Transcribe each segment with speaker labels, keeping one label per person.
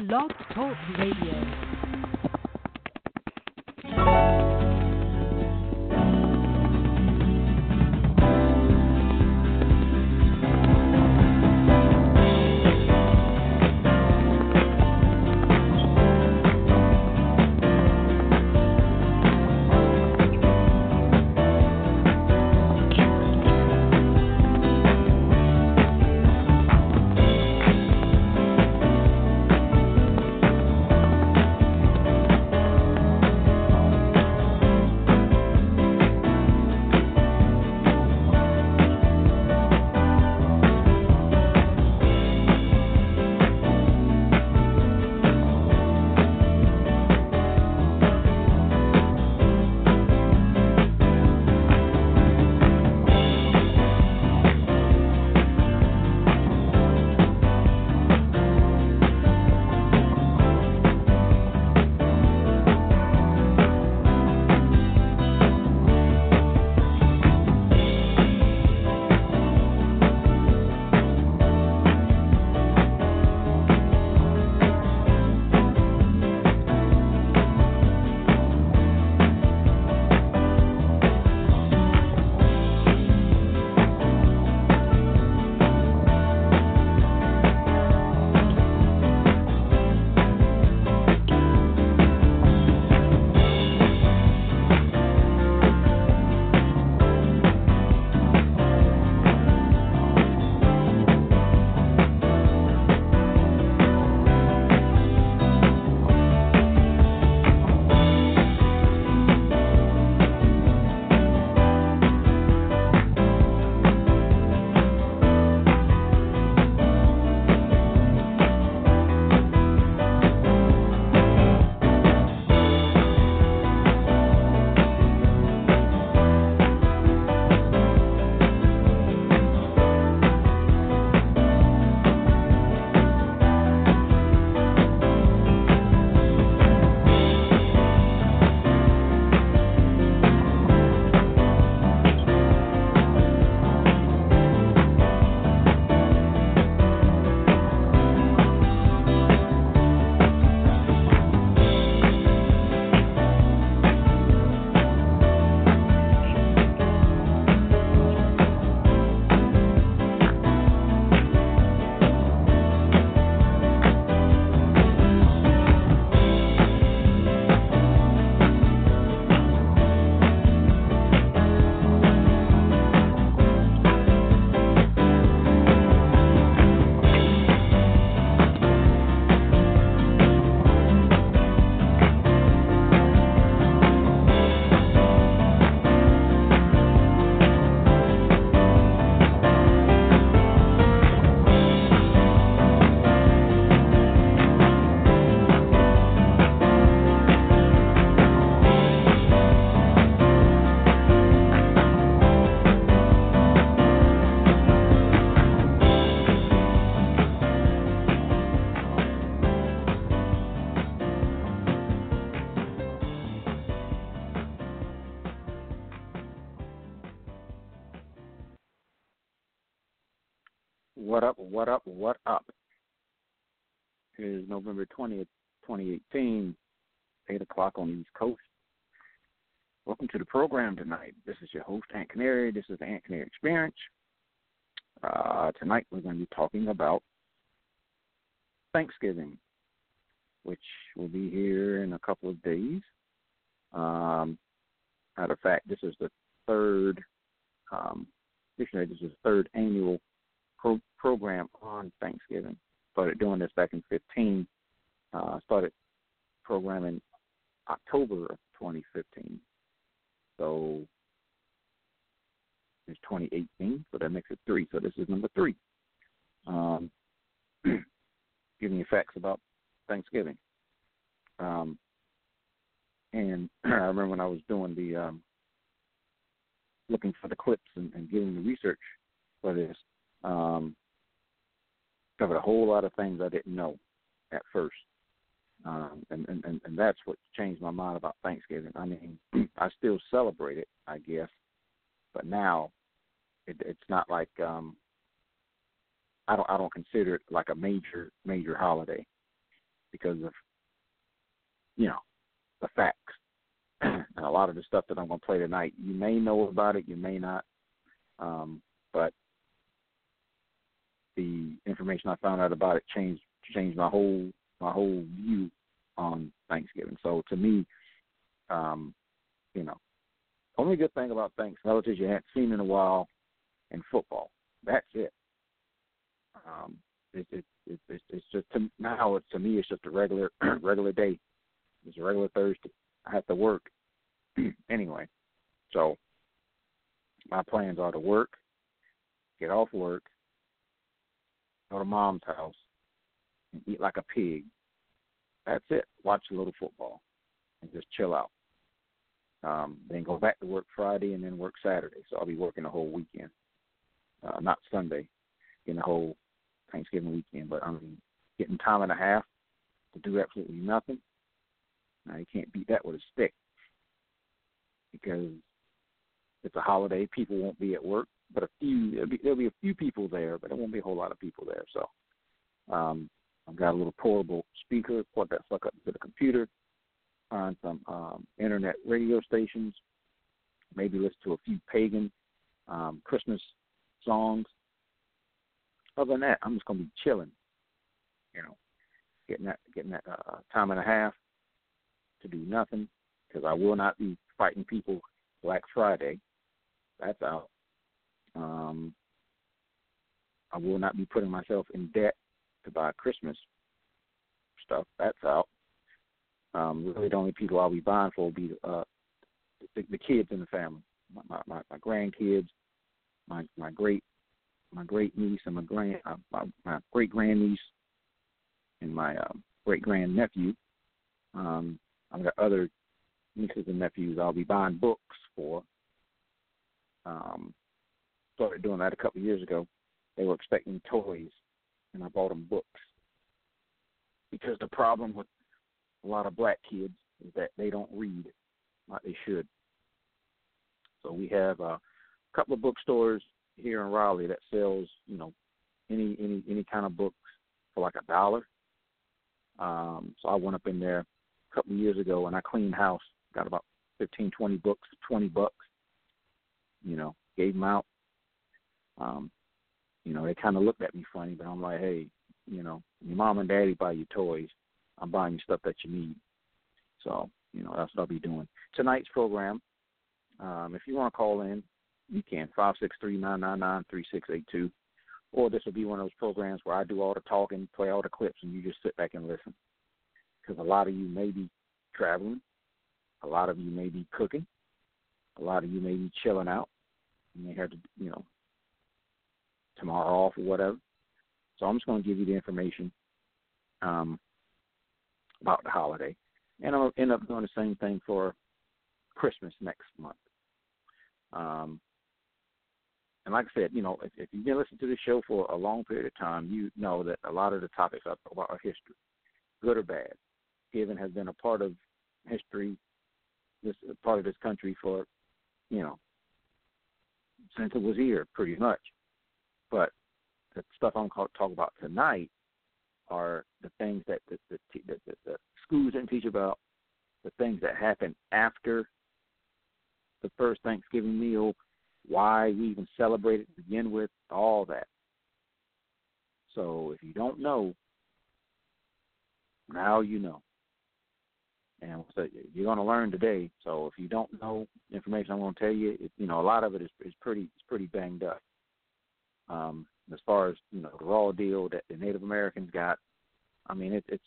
Speaker 1: Blog Talk Radio.
Speaker 2: What up? It is November 20th, 2018, 8 o'clock on the East Coast. Welcome to the program tonight. This is your host, Ant Canary. This is the Ant Canary Experience. Tonight we're going to be talking about Thanksgiving, which will be here in a couple of days. Matter of fact, this is the third annual program on Thanksgiving. Started doing this back in 2015. Started programming October of 2015. So it's 2018, so that makes it 3. So this is number 3. Giving you facts about Thanksgiving. And I remember when I was doing the looking for the clips and getting the research for this, covered a whole lot of things I didn't know at first. And that's what changed my mind about Thanksgiving. I mean, I still celebrate it, I guess, but now it's not like I don't consider it like a major holiday. because of, the facts. And a lot of the stuff that I'm going to play tonight, you may know about it, you may not. But the information I found out about it changed my whole view on Thanksgiving. So to me, only good thing about Thanksgiving relatives you hadn't seen in a while in football. That's it. It's just now. To me, it's just a regular day. It's a regular Thursday. I have to work anyway. So my plans are to work, get off work, go to mom's house, and eat like a pig. That's it. Watch a little football and just chill out. Then go back to work Friday and then work Saturday. So I'll be working the whole weekend. Not Sunday, in the whole Thanksgiving weekend. But I'm getting time and a half to do absolutely nothing. Now, you can't beat that with a stick because it's a holiday. People won't be at work, but there'll be a few people there, but there won't be a whole lot of people there. So I've got a little portable speaker, plug that sucker up to the computer, find some internet radio stations, maybe listen to a few pagan Christmas songs. Other than that, I'm just going to be chilling, getting that time and a half to do nothing, because I will not be fighting people Black Friday. That's out. I will not be putting myself in debt to buy Christmas stuff. That's out. Really, the only people I'll be buying for will be the kids in the family, my grandkids, my great niece and my great grandniece and my great grandnephew. I've got other nieces and nephews I'll be buying books for. Started doing that a couple of years ago. They were expecting toys, and I bought them books. Because the problem with a lot of black kids is that they don't read like they should. So we have a couple of bookstores here in Raleigh that sells, any kind of books for like $1. So I went up in there a couple of years ago and I cleaned house, got about 15, 20 books, $20, gave them out. They kind of looked at me funny, but I'm like, hey, your mom and daddy buy you toys. I'm buying you stuff that you need. So, that's what I'll be doing. Tonight's program, if you want to call in, you can, 563-999-3682. Or this will be one of those programs where I do all the talking, play all the clips, and you just sit back and listen. Because a lot of you may be traveling. A lot of you may be cooking. A lot of you may be chilling out. You may have to, tomorrow off or whatever. So I'm just going to give you the information about the holiday. And I'll end up doing the same thing for Christmas next month. And like I said, if you've been listening to this show for a long period of time, you know that a lot of the topics I talk about are history, good or bad. Thanksgiving has been a part of history, this part of this country for, since it was here, pretty much. But the stuff I'm going to talk about tonight are the things that the schools didn't teach about, the things that happened after the first Thanksgiving meal, why we even celebrate it to begin with, all that. So if you don't know, now you know. And so you're going to learn today. So if you don't know information I'm going to tell you, a lot of it is pretty banged up. As far as the raw deal that the Native Americans got, I mean it's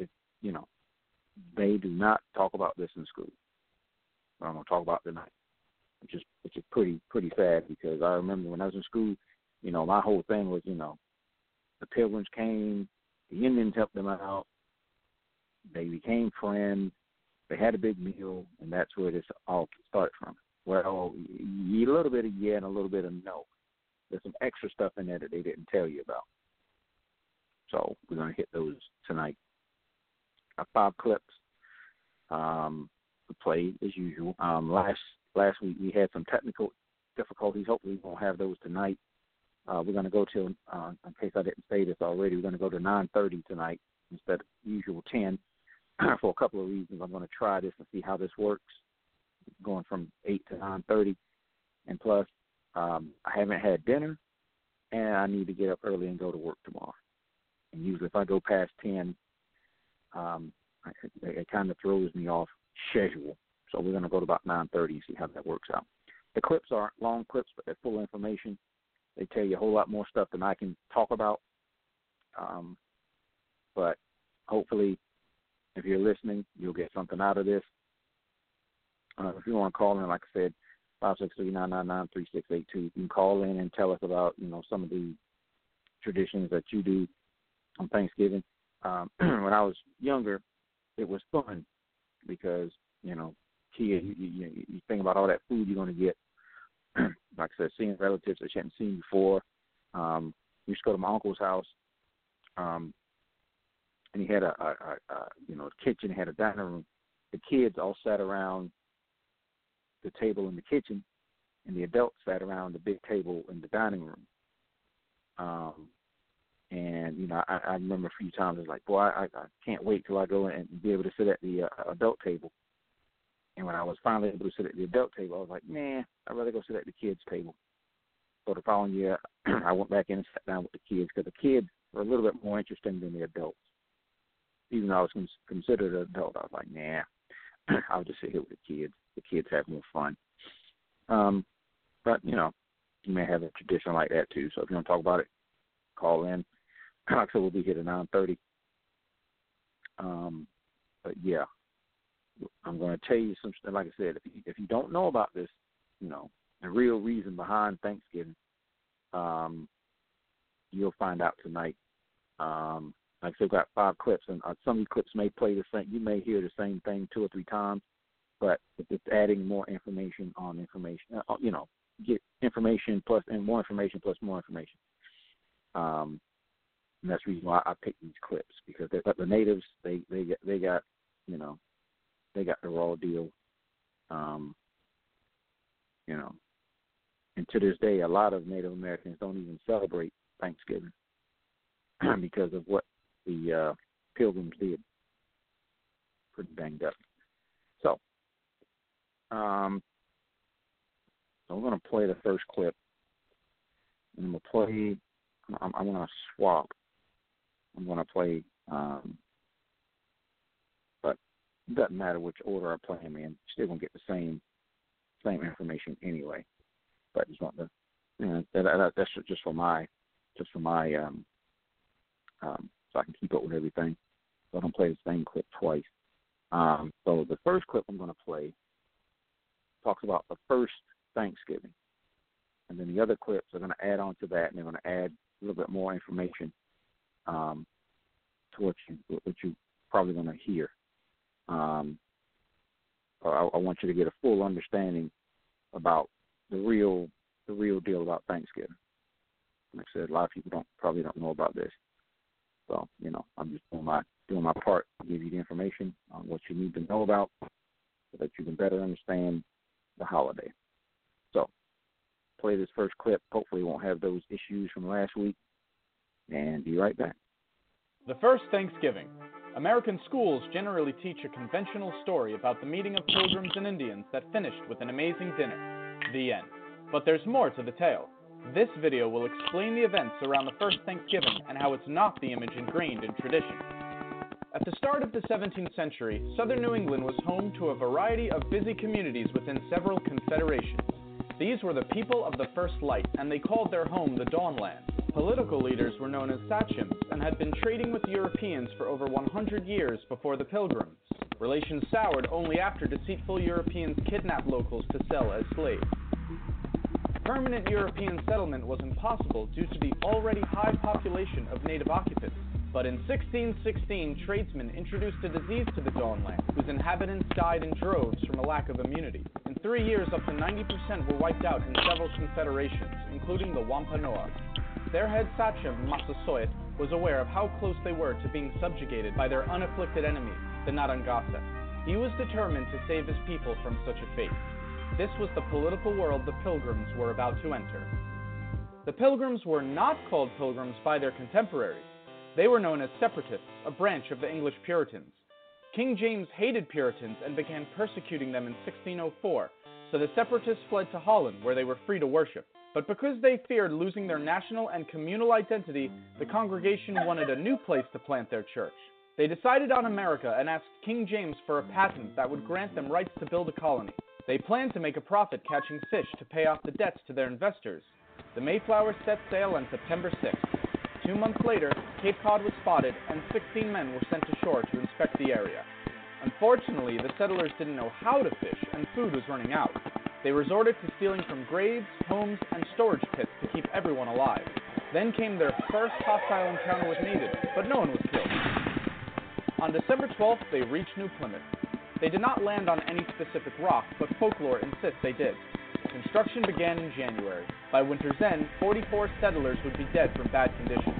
Speaker 2: they do not talk about this in school. What I'm going to talk about tonight, which is pretty sad, because I remember when I was in school, my whole thing was the Pilgrims came, the Indians helped them out, they became friends. They had a big meal, and that's where this all started from. Well, a little bit of yeah and a little bit of no. There's some extra stuff in there that they didn't tell you about. So we're going to hit those tonight. Got 5 clips to play as usual. Last week we had some technical difficulties. Hopefully we won't have those tonight. We're going to go till, in case I didn't say this already, we're going to go to 9:30 tonight instead of usual 10 for a couple of reasons. I'm going to try this and see how this works, going from 8 to 9:30. And plus, I haven't had dinner, and I need to get up early and go to work tomorrow. And usually if I go past 10, it kind of throws me off schedule. So we're going to go to about 9:30 and see how that works out. The clips aren't long clips, but they're full of information. They tell you a whole lot more stuff than I can talk about. But hopefully, if you're listening, you'll get something out of this. If you want to call in, like I said, 563-999-3682. You can call in and tell us about, some of the traditions that you do on Thanksgiving. When I was younger, it was fun because, kid, you think about all that food you're going to get. Like I said, seeing relatives that you hadn't seen before. We used to go to my uncle's house, and he had a kitchen, he had a dining room. The kids all sat around the table in the kitchen, and the adults sat around the big table in the dining room. And, I remember a few times I was like, boy, I can't wait till I go and be able to sit at the adult table. And when I was finally able to sit at the adult table, I was like, man, I'd rather go sit at the kids' table. So the following year, I went back in and sat down with the kids because the kids were a little bit more interesting than the adults. Even though I was considered an adult, I was like, nah, I'll just sit here with the kids. The kids have more fun. But, you may have a tradition like that too. So if you want to talk about it, call in. Like I said, we'll be here at 9:30. But, yeah, I'm going to tell you some stuff. Like I said, if you don't know about this, the real reason behind Thanksgiving, you'll find out tonight. Like I said, we've got 5 clips, and some of these clips may play the same. You may hear the same thing 2 or 3 times, but it's adding more information on information. Get information plus and more information plus more information. And that's the reason why I picked these clips, because the natives they got they got the raw deal. And to this day, a lot of Native Americans don't even celebrate Thanksgiving because of what the Pilgrims did. Pretty banged up. So, I'm going to play the first clip. And I'm going to swap. I'm going to play, but it doesn't matter which order I play them in. You're still going to get the same information anyway. But I just want to, that's just for my, so I can keep up with everything. So I don't play the same clip twice. So the first clip I'm going to play talks about the first Thanksgiving. And then the other clips are going to add on to that, and they're going to add a little bit more information to what you probably going to hear. I want you to get a full understanding about the real deal about Thanksgiving. Like I said, a lot of people probably don't know about this. So, I'm just doing my part to give you the information on what you need to know about so that you can better understand the holiday. So, play this first clip. Hopefully, we won't have those issues from last week. And be right back.
Speaker 3: The first Thanksgiving. American schools generally teach a conventional story about the meeting of Pilgrims and Indians that finished with an amazing dinner. The end. But there's more to the tale. This video will explain the events around the first Thanksgiving and how it's not the image ingrained in tradition. At the start of the 17th century, southern New England was home to a variety of busy communities within several confederations. These were the people of the first light, and they called their home the Dawnland. Political leaders were known as sachems and had been trading with Europeans for over 100 years before the Pilgrims. Relations soured only after deceitful Europeans kidnapped locals to sell as slaves. Permanent European settlement was impossible due to the already high population of native occupants. But in 1616, tradesmen introduced a disease to the Dawnland, whose inhabitants died in droves from a lack of immunity. In 3 years, up to 90% were wiped out in several confederations, including the Wampanoag. Their head sachem, Massasoit, was aware of how close they were to being subjugated by their unafflicted enemy, the Narragansett. He was determined to save his people from such a fate. This was the political world the Pilgrims were about to enter. The Pilgrims were not called Pilgrims by their contemporaries. They were known as Separatists, a branch of the English Puritans. King James hated Puritans and began persecuting them in 1604, so the Separatists fled to Holland, where they were free to worship. But because they feared losing their national and communal identity, the congregation wanted a new place to plant their church. They decided on America and asked King James for a patent that would grant them rights to build a colony. They planned to make a profit catching fish to pay off the debts to their investors. The Mayflower set sail on September 6th. 2 months later, Cape Cod was spotted and 16 men were sent ashore to inspect the area. Unfortunately, the settlers didn't know how to fish and food was running out. They resorted to stealing from graves, homes, and storage pits to keep everyone alive. Then came their first hostile encounter with natives, but no one was killed. On December 12th, they reached New Plymouth. They did not land on any specific rock, but folklore insists they did. Construction began in January. By winter's end, 44 settlers would be dead from bad conditions.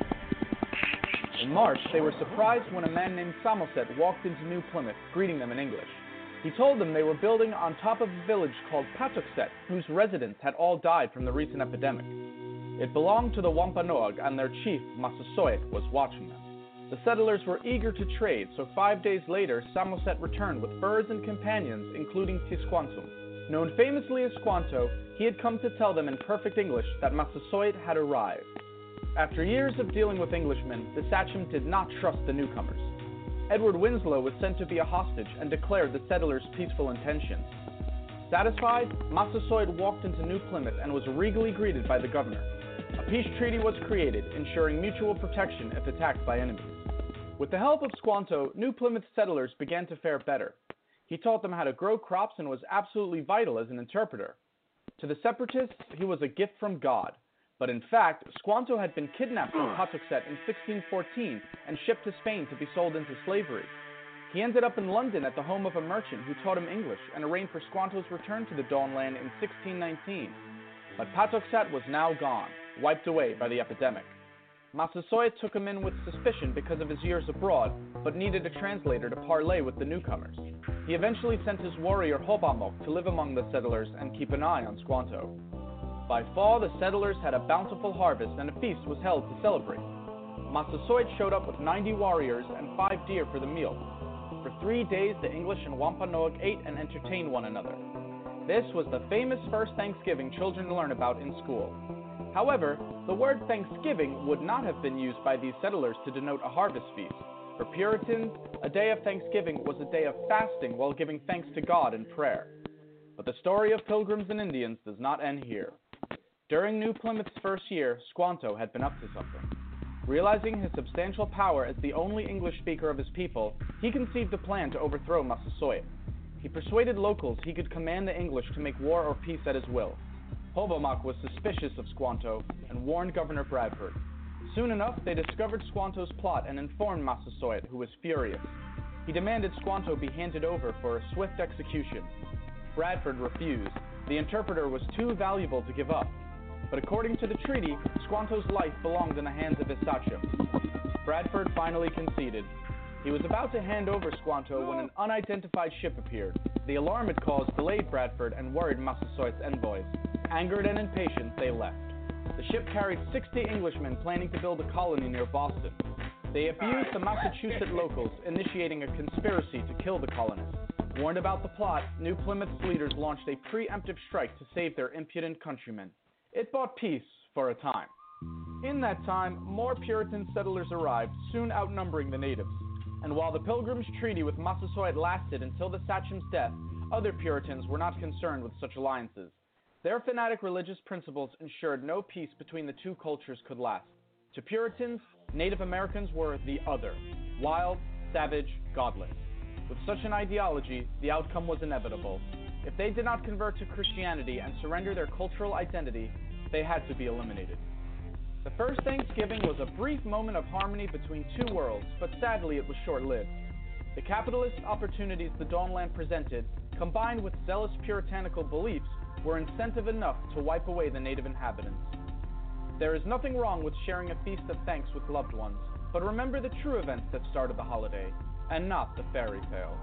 Speaker 3: In March, they were surprised when a man named Samoset walked into New Plymouth, greeting them in English. He told them they were building on top of a village called Patuxet, whose residents had all died from the recent epidemic. It belonged to the Wampanoag, and their chief, Massasoit, was watching them. The settlers were eager to trade, so 5 days later, Samoset returned with furs and companions, including Tisquantum. Known famously as Squanto, he had come to tell them in perfect English that Massasoit had arrived. After years of dealing with Englishmen, the Sachem did not trust the newcomers. Edward Winslow was sent to be a hostage and declared the settlers' peaceful intentions. Satisfied, Massasoit walked into New Plymouth and was regally greeted by the governor. A peace treaty was created, ensuring mutual protection if attacked by enemies. With the help of Squanto, New Plymouth settlers began to fare better. He taught them how to grow crops and was absolutely vital as an interpreter. To the Separatists, he was a gift from God. But in fact, Squanto had been kidnapped from Patuxet in 1614 and shipped to Spain to be sold into slavery. He ended up in London at the home of a merchant who taught him English and arranged for Squanto's return to the Dawnland in 1619. But Patuxet was now gone, wiped away by the epidemic. Massasoit took him in with suspicion because of his years abroad, but needed a translator to parley with the newcomers. He eventually sent his warrior Hobamok to live among the settlers and keep an eye on Squanto. By fall, the settlers had a bountiful harvest and a feast was held to celebrate. Massasoit showed up with 90 warriors and 5 deer for the meal. For 3 days, the English and Wampanoag ate and entertained one another. This was the famous first Thanksgiving children learn about in school. However, the word Thanksgiving would not have been used by these settlers to denote a harvest feast. For Puritans, a day of Thanksgiving was a day of fasting while giving thanks to God in prayer. But the story of Pilgrims and Indians does not end here. During New Plymouth's first year, Squanto had been up to something. Realizing his substantial power as the only English speaker of his people, he conceived a plan to overthrow Massasoit. He persuaded locals he could command the English to make war or peace at his will. Hobomok was suspicious of Squanto and warned Governor Bradford. Soon enough, they discovered Squanto's plot and informed Massasoit, who was furious. He demanded Squanto be handed over for a swift execution. Bradford refused. The interpreter was too valuable to give up. But according to the treaty, Squanto's life belonged in the hands of his sachem. Bradford finally conceded. He was about to hand over Squanto when an unidentified ship appeared. The alarm it caused delayed Bradford and worried Massasoit's envoys. Angered and impatient, they left. The ship carried 60 Englishmen planning to build a colony near Boston. They abused the Massachusetts locals, initiating a conspiracy to kill the colonists. Warned about the plot, New Plymouth's leaders launched a preemptive strike to save their impudent countrymen. It bought peace for a time. In that time, more Puritan settlers arrived, soon outnumbering the natives. And while the Pilgrims' Treaty with Massasoit lasted until the Sachem's death, other Puritans were not concerned with such alliances. Their fanatic religious principles ensured no peace between the two cultures could last. To Puritans, Native Americans were the other, wild, savage, godless. With such an ideology, the outcome was inevitable. If they did not convert to Christianity and surrender their cultural identity, they had to be eliminated. The first Thanksgiving was a brief moment of harmony between two worlds, but sadly it was short-lived. The capitalist opportunities the Dawnland presented, combined with zealous puritanical beliefs, were incentive enough to wipe away the native inhabitants. There is nothing wrong with sharing a feast of thanks with loved ones, but remember the true events that started the holiday, and not the fairy tale.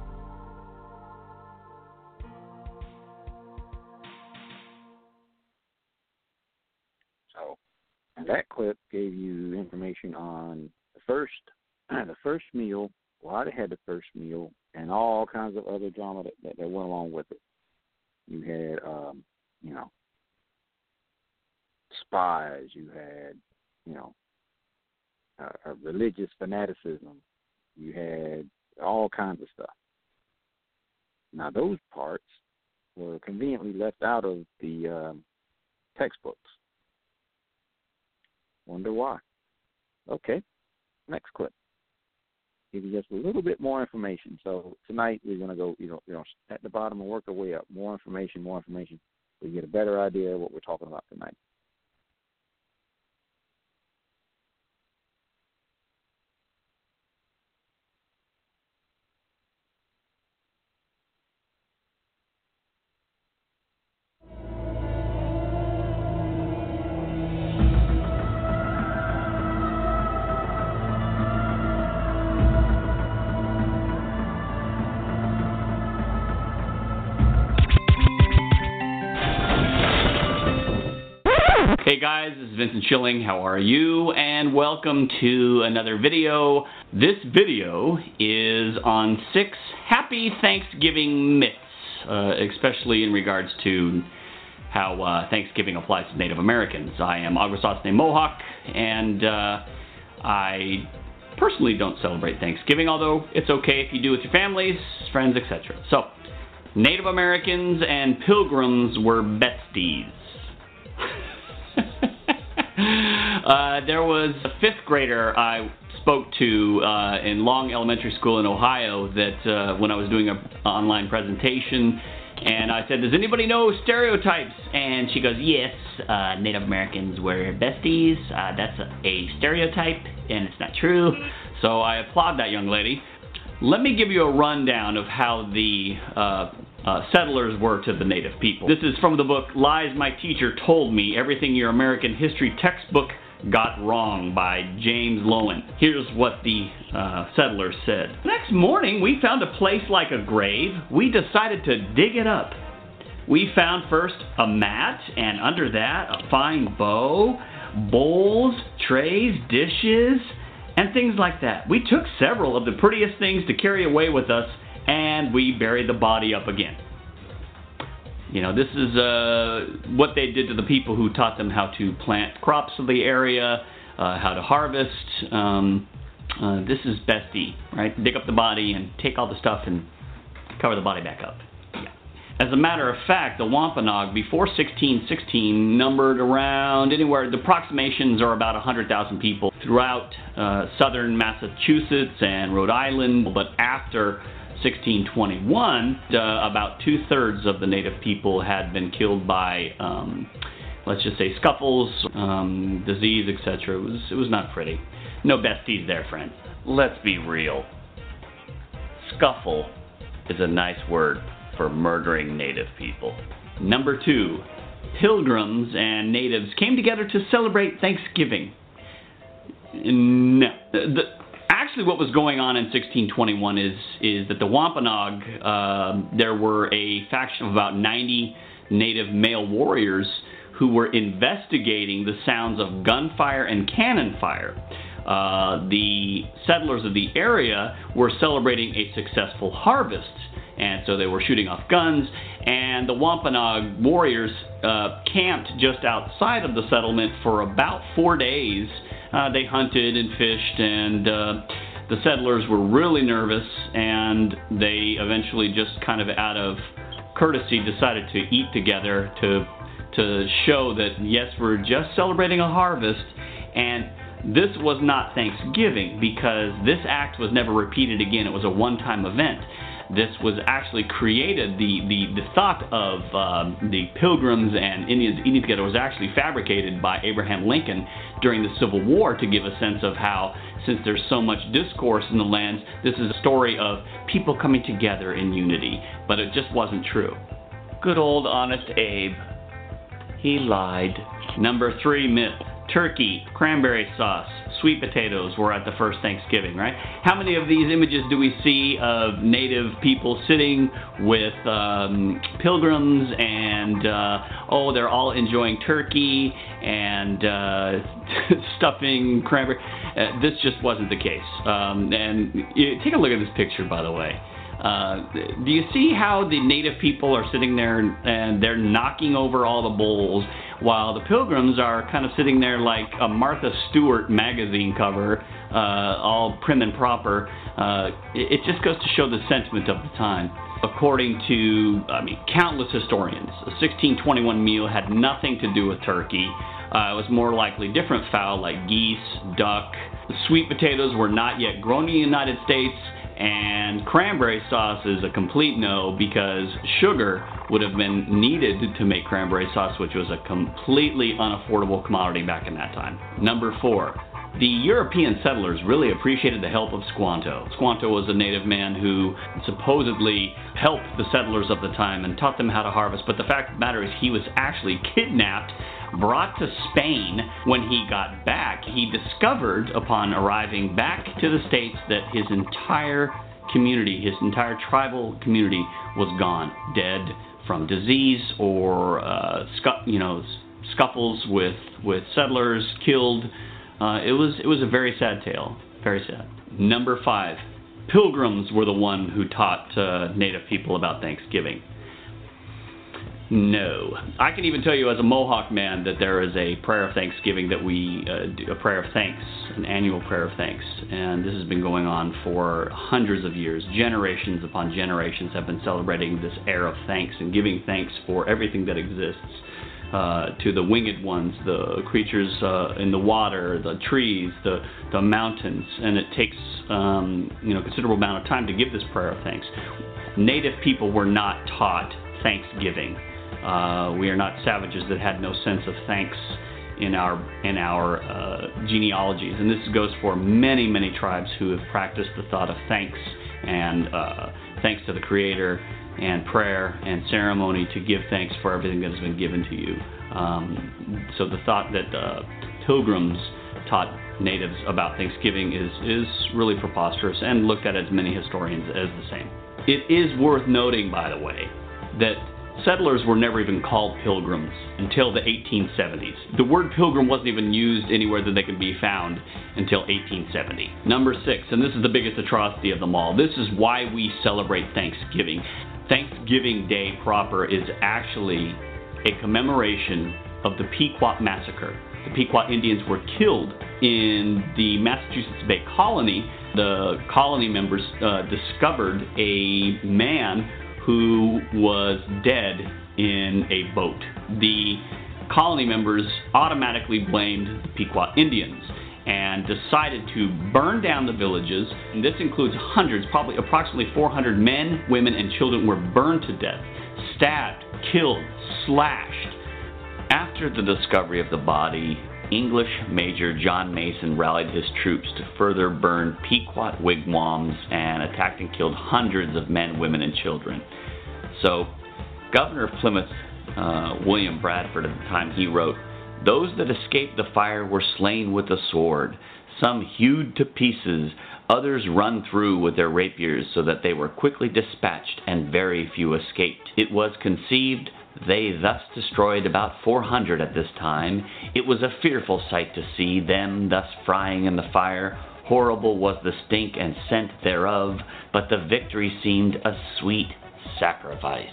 Speaker 2: So, and that clip gave you information on the the first meal, why they had the first meal, and all kinds of other drama that went along with it. You had, spies. You had, a religious fanaticism. You had all kinds of stuff. Now, those parts were conveniently left out of the textbooks. Wonder why. Okay, next clip. Give you just a little bit more information. So tonight we're going to go, at the bottom and work our way up. More information. We get a better idea of what we're talking about tonight.
Speaker 4: Hey guys, this is Vincent Schilling. How are you? And welcome to another video. This video is on 6 Happy Thanksgiving myths, especially in regards to how Thanksgiving applies to Native Americans. I am Augustosne Mohawk, and I personally don't celebrate Thanksgiving, although it's okay if you do with your families, friends, etc. So, Native Americans and Pilgrims were besties. There was a 5th grader I spoke to in Long Elementary School in Ohio that when I was doing an online presentation, and I said, does anybody know stereotypes? And she goes, yes, Native Americans were besties. That's a stereotype, and it's not true. So I applaud that young lady. Let me give you a rundown of how the settlers were to the native people. This is from the book Lies My Teacher Told Me, Everything Your American History Textbook Got Wrong by James Lowen. Here's what the settlers said. Next morning, we found a place like a grave. We decided to dig it up. We found first a mat, and under that, a fine bow, bowls, trays, dishes, and things like that. We took several of the prettiest things to carry away with us, and we buried the body up again. This is what they did to the people who taught them how to plant crops of the area, how to harvest. This is bestie, right? Dig up the body and take all the stuff and cover the body back up. Yeah. As a matter of fact, the Wampanoag before 1616 numbered around anywhere, the approximations are about 100,000 people throughout southern Massachusetts and Rhode Island, but after 1621, about 2/3 of the native people had been killed by, let's just say, scuffles, disease, etc. It was not pretty. No besties there, friends. Let's be real. Scuffle is a nice word for murdering native people. Number 2, pilgrims and natives came together to celebrate Thanksgiving. No. Actually, what was going on in 1621 is that the Wampanoag, there were a faction of about 90 native male warriors who were investigating the sounds of gunfire and cannon fire. The settlers of the area were celebrating a successful harvest, and so they were shooting off guns, and the Wampanoag warriors camped just outside of the settlement for about 4 days. They hunted and fished, and the settlers were really nervous, and they eventually just kind of out of courtesy decided to eat together to show that, yes, we're just celebrating a harvest. And this was not Thanksgiving, because this act was never repeated again. It was a one-time event. This was actually created, the thought of the Pilgrims and Indians eating together was actually fabricated by Abraham Lincoln during the Civil War to give a sense of how, since there's so much discourse in the lands, this is a story of people coming together in unity. But it just wasn't true. Good old honest Abe. He lied. Number 3 myth. Turkey, cranberry sauce, sweet potatoes were at the first Thanksgiving, right? How many of these images do we see of native people sitting with pilgrims and, they're all enjoying turkey and stuffing cranberry? This just wasn't the case. And take a look at this picture, by the way. Do you see how the native people are sitting there and they're knocking over all the bowls while the pilgrims are kind of sitting there like a Martha Stewart magazine cover, all prim and proper? It just goes to show the sentiment of the time. According to, countless historians, a 1621 meal had nothing to do with turkey. It was more likely different fowl like geese, duck. The sweet potatoes were not yet grown in the United States, and cranberry sauce is a complete no because sugar would have been needed to make cranberry sauce, which was a completely unaffordable commodity back in that time. Number 4. The European settlers really appreciated the help of Squanto. Squanto was a native man who supposedly helped the settlers of the time and taught them how to harvest, but the fact of the matter is he was actually kidnapped, brought to Spain. When he got back, he discovered upon arriving back to the States that his entire community, his entire tribal community was gone, dead from disease or scuffles with settlers, killed. It was a very sad tale, very sad. Number 5, pilgrims were the one who taught native people about Thanksgiving. No. I can even tell you as a Mohawk man that there is a prayer of Thanksgiving that we do, a prayer of thanks, an annual prayer of thanks. And this has been going on for hundreds of years. Generations upon generations have been celebrating this air of thanks and giving thanks for everything that exists. To the winged ones, the creatures in the water, the trees, the mountains, and it takes considerable amount of time to give this prayer of thanks. Native people were not taught Thanksgiving. We are not savages that had no sense of thanks in our genealogies, and this goes for many, many tribes who have practiced the thought of thanks and thanks to the Creator and prayer and ceremony to give thanks for everything that has been given to you. So the thought that pilgrims taught natives about Thanksgiving is really preposterous and looked at as many historians as the same. It is worth noting, by the way, that settlers were never even called pilgrims until the 1870s. The word pilgrim wasn't even used anywhere that they could be found until 1870. Number 6, and this is the biggest atrocity of them all. This is why we celebrate Thanksgiving. Thanksgiving Day proper is actually a commemoration of the Pequot Massacre. The Pequot Indians were killed in the Massachusetts Bay Colony. The colony members discovered a man who was dead in a boat. The colony members automatically blamed the Pequot Indians and decided to burn down the villages. And this includes hundreds, probably approximately 400 men, women, and children were burned to death, stabbed, killed, slashed. After the discovery of the body, English Major John Mason rallied his troops to further burn Pequot wigwams and attacked and killed hundreds of men, women, and children. So, Governor of Plymouth, William Bradford, at the time, he wrote, "Those that escaped the fire were slain with the sword, some hewed to pieces, others run through with their rapiers, so that they were quickly dispatched, and very few escaped. It was conceived they thus destroyed about 400 at this time. It was a fearful sight to see them thus frying in the fire. Horrible was the stink and scent thereof, but the victory seemed a sweet sacrifice."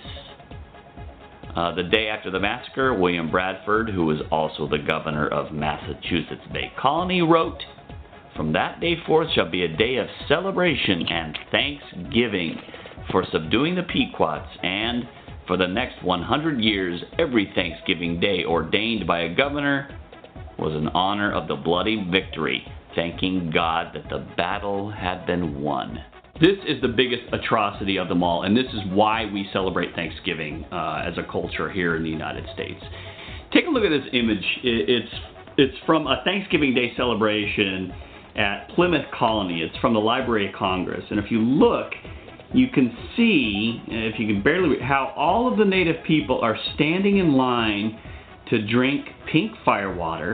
Speaker 4: The day after the massacre, William Bradford, who was also the governor of Massachusetts Bay Colony, wrote, "From that day forth shall be a day of celebration and thanksgiving for subduing the Pequots, and for the next 100 years, every Thanksgiving Day ordained by a governor was in honor of the bloody victory, thanking God that the battle had been won." This is the biggest atrocity of them all, and this is why we celebrate Thanksgiving as a culture here in the United States. Take a look at this image. It's from a Thanksgiving Day celebration at Plymouth Colony. It's from the Library of Congress, and if you look, you can see, if you can barely read, how all of the native people are standing in line to drink pink firewater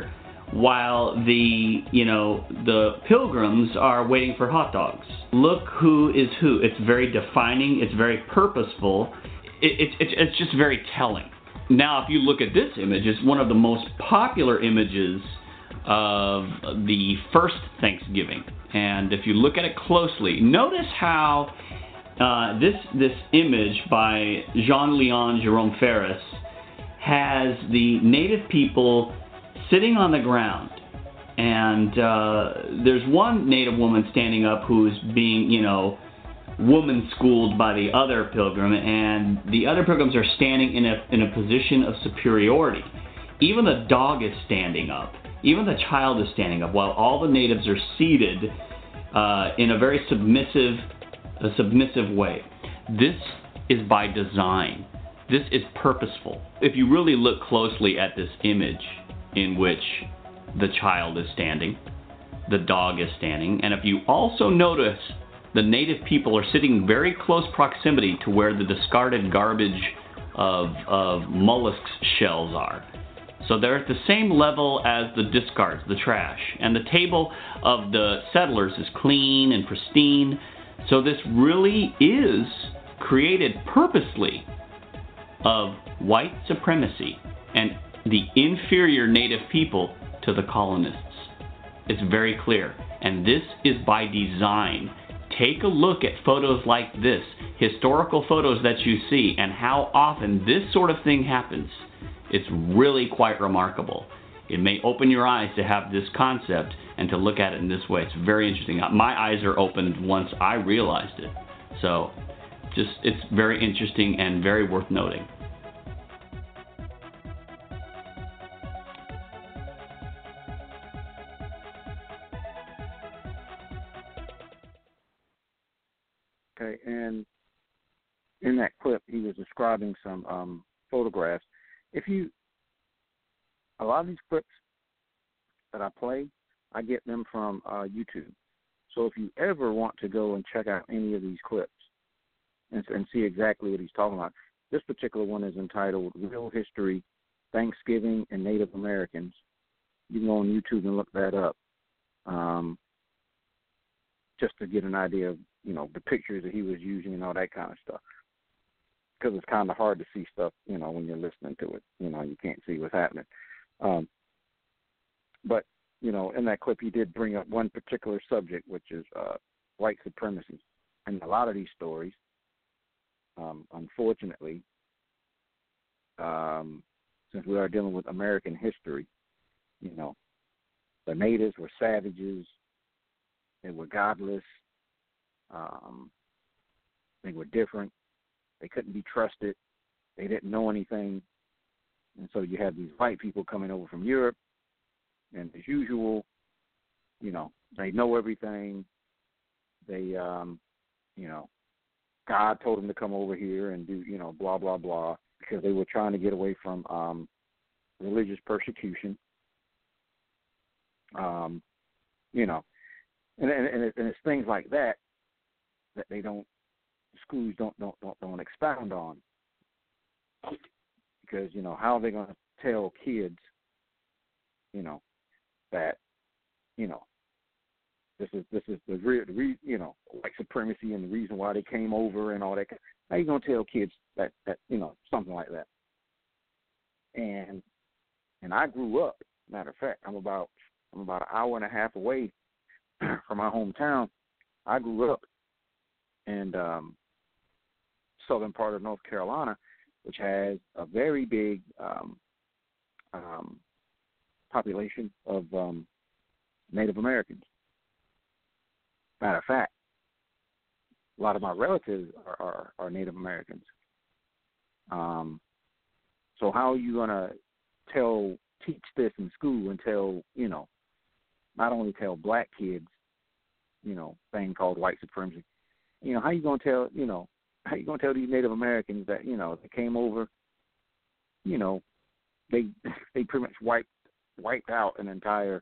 Speaker 4: while the pilgrims are waiting for hot dogs. Look who is who. It's very defining. It's very purposeful. It's just very telling. Now, if you look at this image, it's one of the most popular images of the first Thanksgiving. And if you look at it closely, notice how this image by Jean-Léon Jerome Ferris has the native people sitting on the ground. And there's one native woman standing up who's being, woman schooled by the other pilgrim, and the other pilgrims are standing in a position of superiority. Even the dog is standing up. Even the child is standing up, while all the natives are seated in a very submissive way. This is by design. This is purposeful. If you really look closely at this image in which the child is standing, the dog is standing, and if you also notice the native people are sitting in very close proximity to where the discarded garbage of mollusks shells are. So they're at the same level as the discards, the trash. And the table of the settlers is clean and pristine. So this really is created purposely of white supremacy and the inferior native people to the colonists. It's very clear. And this is by design. Take a look at photos like this, historical photos that you see, and how often this sort of thing happens. It's really quite remarkable. It may open your eyes to have this concept and to look at it in this way. It's very interesting. My eyes are opened once I realized it. So, it's very interesting and very worth noting.
Speaker 2: Okay, and in that clip, he was describing some photographs. A lot of these clips that I play, I get them from YouTube. So if you ever want to go and check out any of these clips and see exactly what he's talking about, this particular one is entitled Real History, Thanksgiving and Native Americans. You can go on YouTube and look that up just to get an idea of, the pictures that he was using and all that kind of stuff. Because it's kind of hard to see stuff, when you're listening to it. You can't see what's happening. But, in that clip, he did bring up one particular subject, which is white supremacy. And a lot of these stories, unfortunately, since we are dealing with American history, the natives were savages. They were godless. They were different. They couldn't be trusted. They didn't know anything. And so you have these white people coming over from Europe, and as usual, they know everything. They, God told them to come over here and do, blah, blah, blah, because they were trying to get away from religious persecution. And it's things like that they don't, schools don't expound on, because how are they going to tell kids that this is the real white supremacy and the reason why they came over and all that. How are you going to tell kids that something like that? And I grew up. Matter of fact, I'm about an hour and a half away from my hometown. I grew up in southern part of North Carolina, which has a very big population of Native Americans. Matter of fact, a lot of my relatives are Native Americans. So how are you going to teach this in school and tell, not only tell black kids, thing called white supremacy, how you going to tell, how you going to tell these Native Americans that, they came over, they pretty much wiped out an entire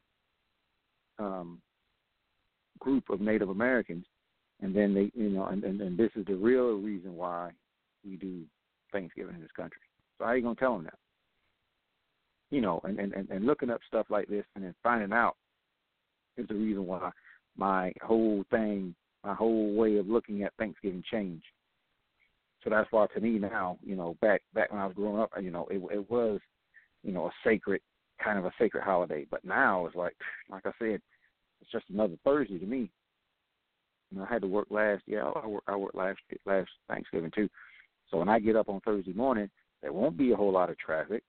Speaker 2: group of Native Americans, and then they, and this is the real reason why we do Thanksgiving in this country. So how are you going to tell them that? and looking up stuff like this and then finding out is the reason why my whole way of looking at Thanksgiving changed. So that's why to me now, back when I was growing up, it was, a sacred holiday. But now it's like I said, it's just another Thursday to me. I had to work I worked last Thanksgiving too. So when I get up on Thursday morning, there won't be a whole lot of traffic.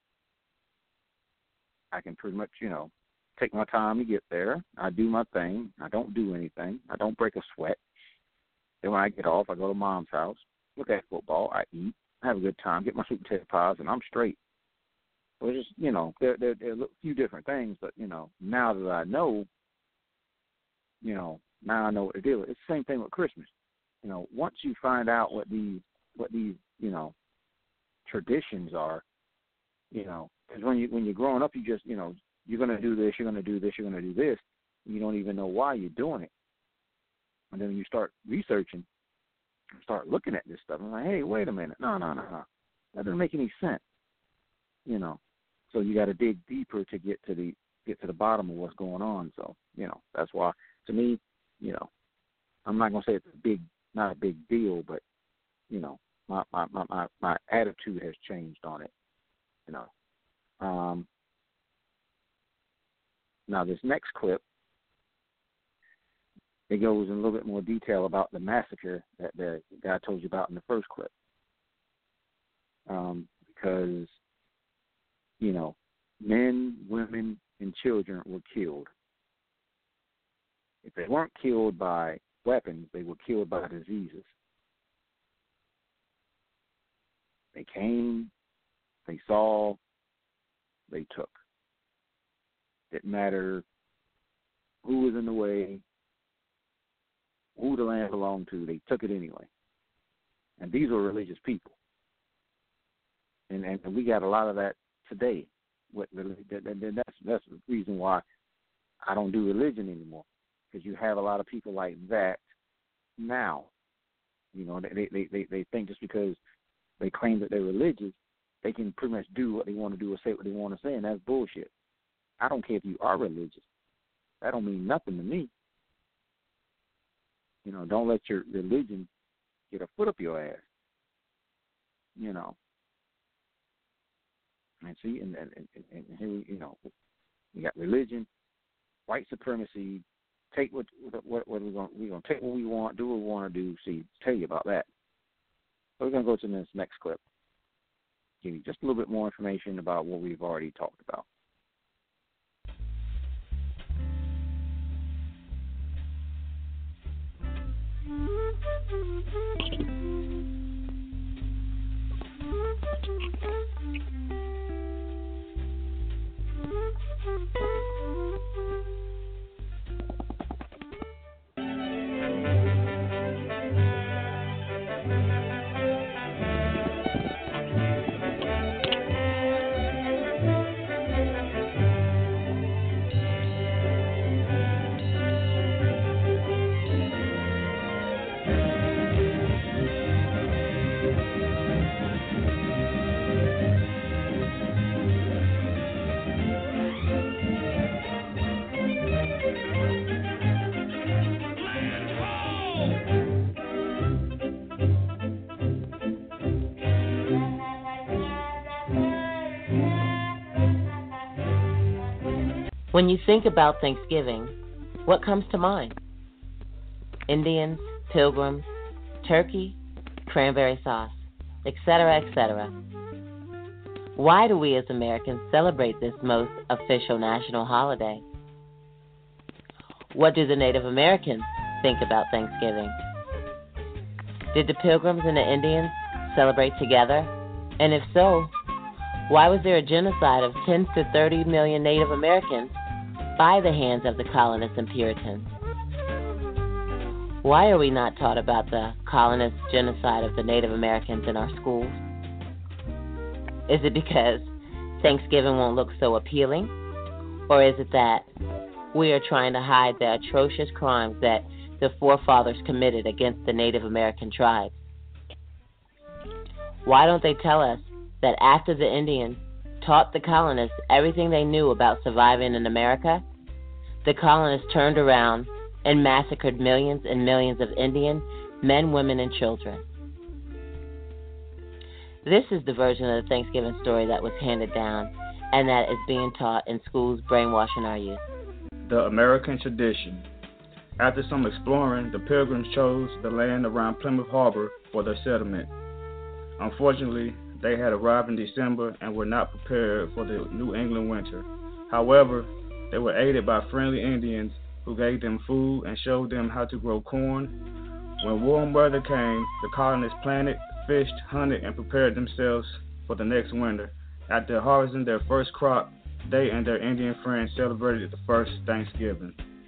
Speaker 2: I can pretty much, take my time to get there. I do my thing. I don't do anything. I don't break a sweat. Then when I get off, I go to Mom's house, look at football, I eat, have a good time, get my sweet potato pies, and I'm straight. So it's just, there are a few different things, but, now that I know, now I know what to do. It's the same thing with Christmas. Once you find out what these traditions are, because when you're growing up, you just, you're going to do this, you're going to do this, you're going to do this. You don't even know why you're doing it. And then when you start researching, start looking at this stuff, I'm like, hey, wait a minute. No. That doesn't make any sense. So you got to dig deeper to get to the bottom of what's going on. So, that's why, to me, I'm not going to say it's not a big deal, but, my attitude has changed on it, Now, this next clip, it goes in a little bit more detail about the massacre that the guy told you about in the first clip. Because, men, women, and children were killed. If they weren't killed by weapons, they were killed by diseases. They came, they saw, they took. Didn't matter who was in the way, who the land belonged to, they took it anyway. And these were religious people. And we got a lot of that today. That's the reason why I don't do religion anymore, because you have a lot of people like that now. They think just because they claim that they're religious, they can pretty much do what they want to do or say what they want to say, and that's bullshit. I don't care if you are religious. That don't mean nothing to me. Don't let your religion get a foot up your ass. And see, and here we got religion, white supremacy. Take what we're gonna take what we want, do what we want to do. See, tell you about that. So we're gonna go to this next clip. Give you just a little bit more information about what we've already talked about.
Speaker 5: When you think about Thanksgiving, what comes to mind? Indians, pilgrims, turkey, cranberry sauce, etc., etc. Why do we as Americans celebrate this most official national holiday? What do the Native Americans think about Thanksgiving? Did the Pilgrims and the Indians celebrate together? And if so, why was there a genocide of 10 to 30 million Native Americans by the hands of the colonists and Puritans? Why are we not taught about the colonist genocide of the Native Americans in our schools? Is it because Thanksgiving won't look so appealing? Or is it that we are trying to hide the atrocious crimes that the forefathers committed against the Native American tribes? Why don't they tell us that after the Indians taught the colonists everything they knew about surviving in America, the colonists turned around and massacred millions and millions of Indian men, women, and children. This is the version of the Thanksgiving story that was handed down and that is being taught in schools, brainwashing our youth.
Speaker 6: The American tradition. After some exploring, the Pilgrims chose the land around Plymouth Harbor for their settlement. Unfortunately, they had arrived in December and were not prepared for the New England winter. However, they were aided by friendly Indians who gave them food and showed them how to grow corn. When warm weather came, the colonists planted, fished, hunted, and prepared themselves for the next winter. After harvesting their first crop, they and their Indian friends celebrated the first Thanksgiving.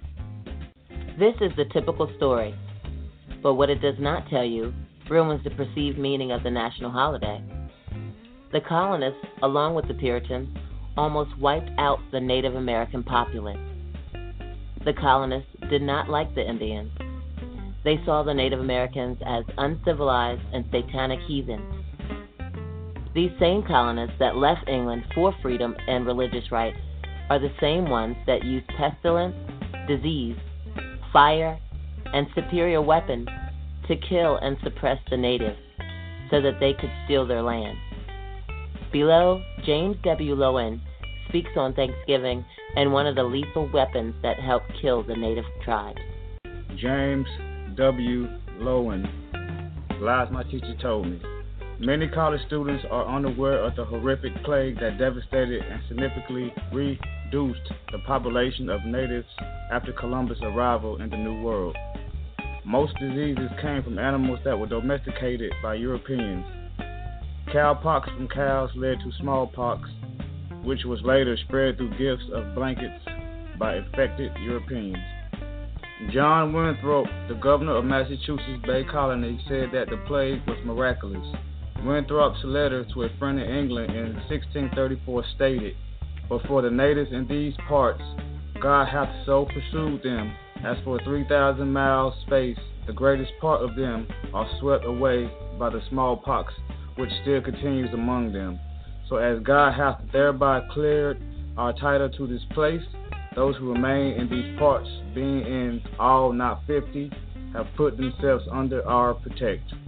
Speaker 5: This is the typical story, but what it does not tell you ruins the perceived meaning of the national holiday. The colonists, along with the Puritans, almost wiped out the Native American populace. The colonists did not like the Indians. They saw the Native Americans as uncivilized and satanic heathens. These same colonists that left England for freedom and religious rights are the same ones that used pestilence, disease, fire, and superior weapons to kill and suppress the natives so that they could steal their land. Below, James W. Loewen speaks on Thanksgiving and one of the lethal weapons that helped kill the native tribes.
Speaker 6: James W. Loewen. Lies my teacher told me. Many college students are unaware of the horrific plague that devastated and significantly reduced the population of natives after Columbus' arrival in the New World. Most diseases came from animals that were domesticated by Europeans. Cowpox from cows led to smallpox, which was later spread through gifts of blankets by infected Europeans. John Winthrop, the governor of Massachusetts Bay Colony, said that the plague was miraculous. Winthrop's letter to a friend in England in 1634 stated, "But for the natives in these parts, God hath so pursued them, as for 3,000 miles space, the greatest part of them are swept away by the smallpox, which still continues among them. So as God hath thereby cleared our title to this place, those who remain in these parts, being in all not 50, have put themselves under our protection."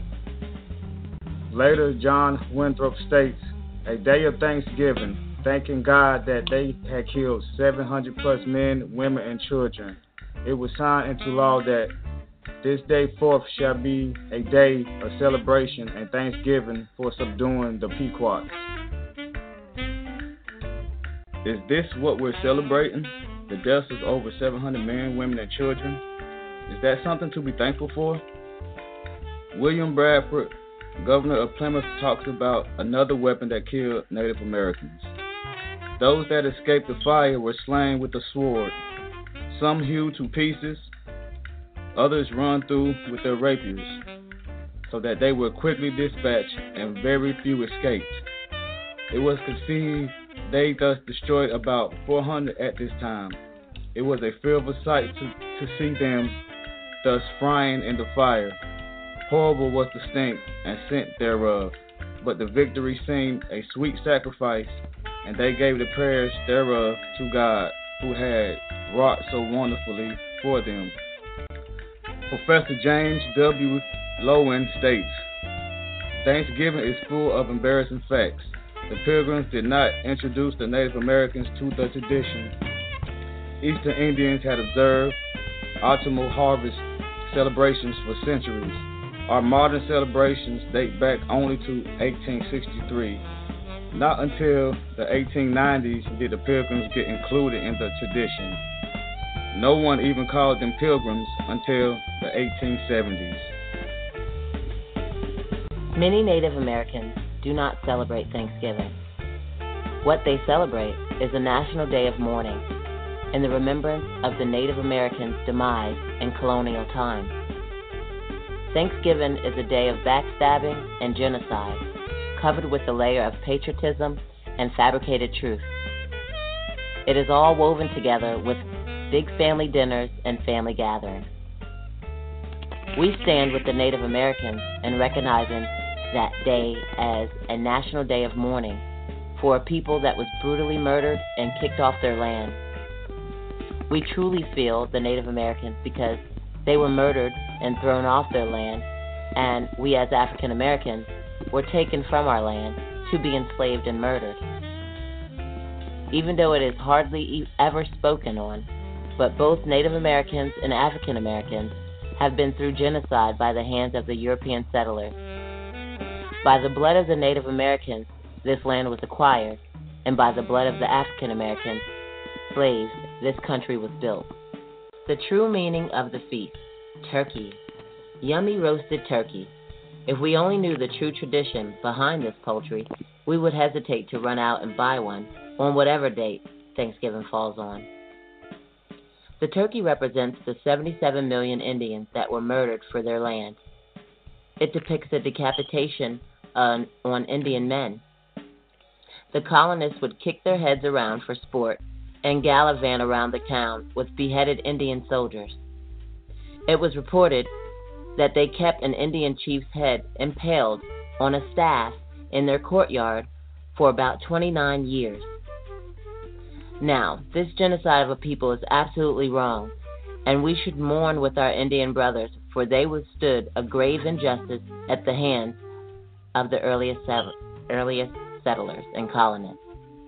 Speaker 6: Later, John Winthrop states, "A day of thanksgiving, thanking God that they had killed 700 plus men, women, and children. It was signed into law that this day forth shall be a day of celebration and thanksgiving for subduing the Pequots." Is this what we're celebrating? The deaths of over 700 men, women, and children? Is that something to be thankful for? William Bradford, governor of Plymouth, talks about another weapon that killed Native Americans. Those that escaped the fire were slain with the sword. Some hewed to pieces, others run through with their rapiers, so that they were quickly dispatched and very few escaped. It was conceived they thus destroyed about 400 at this time. It was a fearful sight to see them thus frying in the fire. Horrible was the stink and scent thereof, but the victory seemed a sweet sacrifice, and they gave the prayers thereof to God, who had wrought so wonderfully for them. Professor James W. Loewen states, "Thanksgiving is full of embarrassing facts. The Pilgrims did not introduce the Native Americans to the tradition. Eastern Indians had observed autumnal harvest celebrations for centuries. Our modern celebrations date back only to 1863. Not until the 1890s did the Pilgrims get included in the tradition. No one even called them Pilgrims until the 1870s.
Speaker 5: Many Native Americans do not celebrate Thanksgiving. What they celebrate is a national day of mourning in the remembrance of the Native Americans' demise in colonial times. Thanksgiving is a day of backstabbing and genocide, covered with a layer of patriotism and fabricated truth. It is all woven together with big family dinners and family gatherings. We stand with the Native Americans in recognizing that day as a national day of mourning for a people that was brutally murdered and kicked off their land. We truly feel the Native Americans because they were murdered and thrown off their land, and we as African Americans were taken from our land to be enslaved and murdered. Even though it is hardly ever spoken on, but both Native Americans and African Americans have been through genocide by the hands of the European settlers. By the blood of the Native Americans, this land was acquired, and by the blood of the African Americans, slaves, this country was built. The true meaning of the feast, turkey. Yummy roasted turkey. If we only knew the true tradition behind this poultry, we would hesitate to run out and buy one on whatever date Thanksgiving falls on. The turkey represents the 77 million Indians that were murdered for their land. It depicts a decapitation on Indian men. The colonists would kick their heads around for sport and gallivant around the town with beheaded Indian soldiers. It was reported that they kept an Indian chief's head impaled on a staff in their courtyard for about 29 years. Now, this genocide of a people is absolutely wrong, and we should mourn with our Indian brothers, for they withstood a grave injustice at the hands of the earliest settlers and colonists.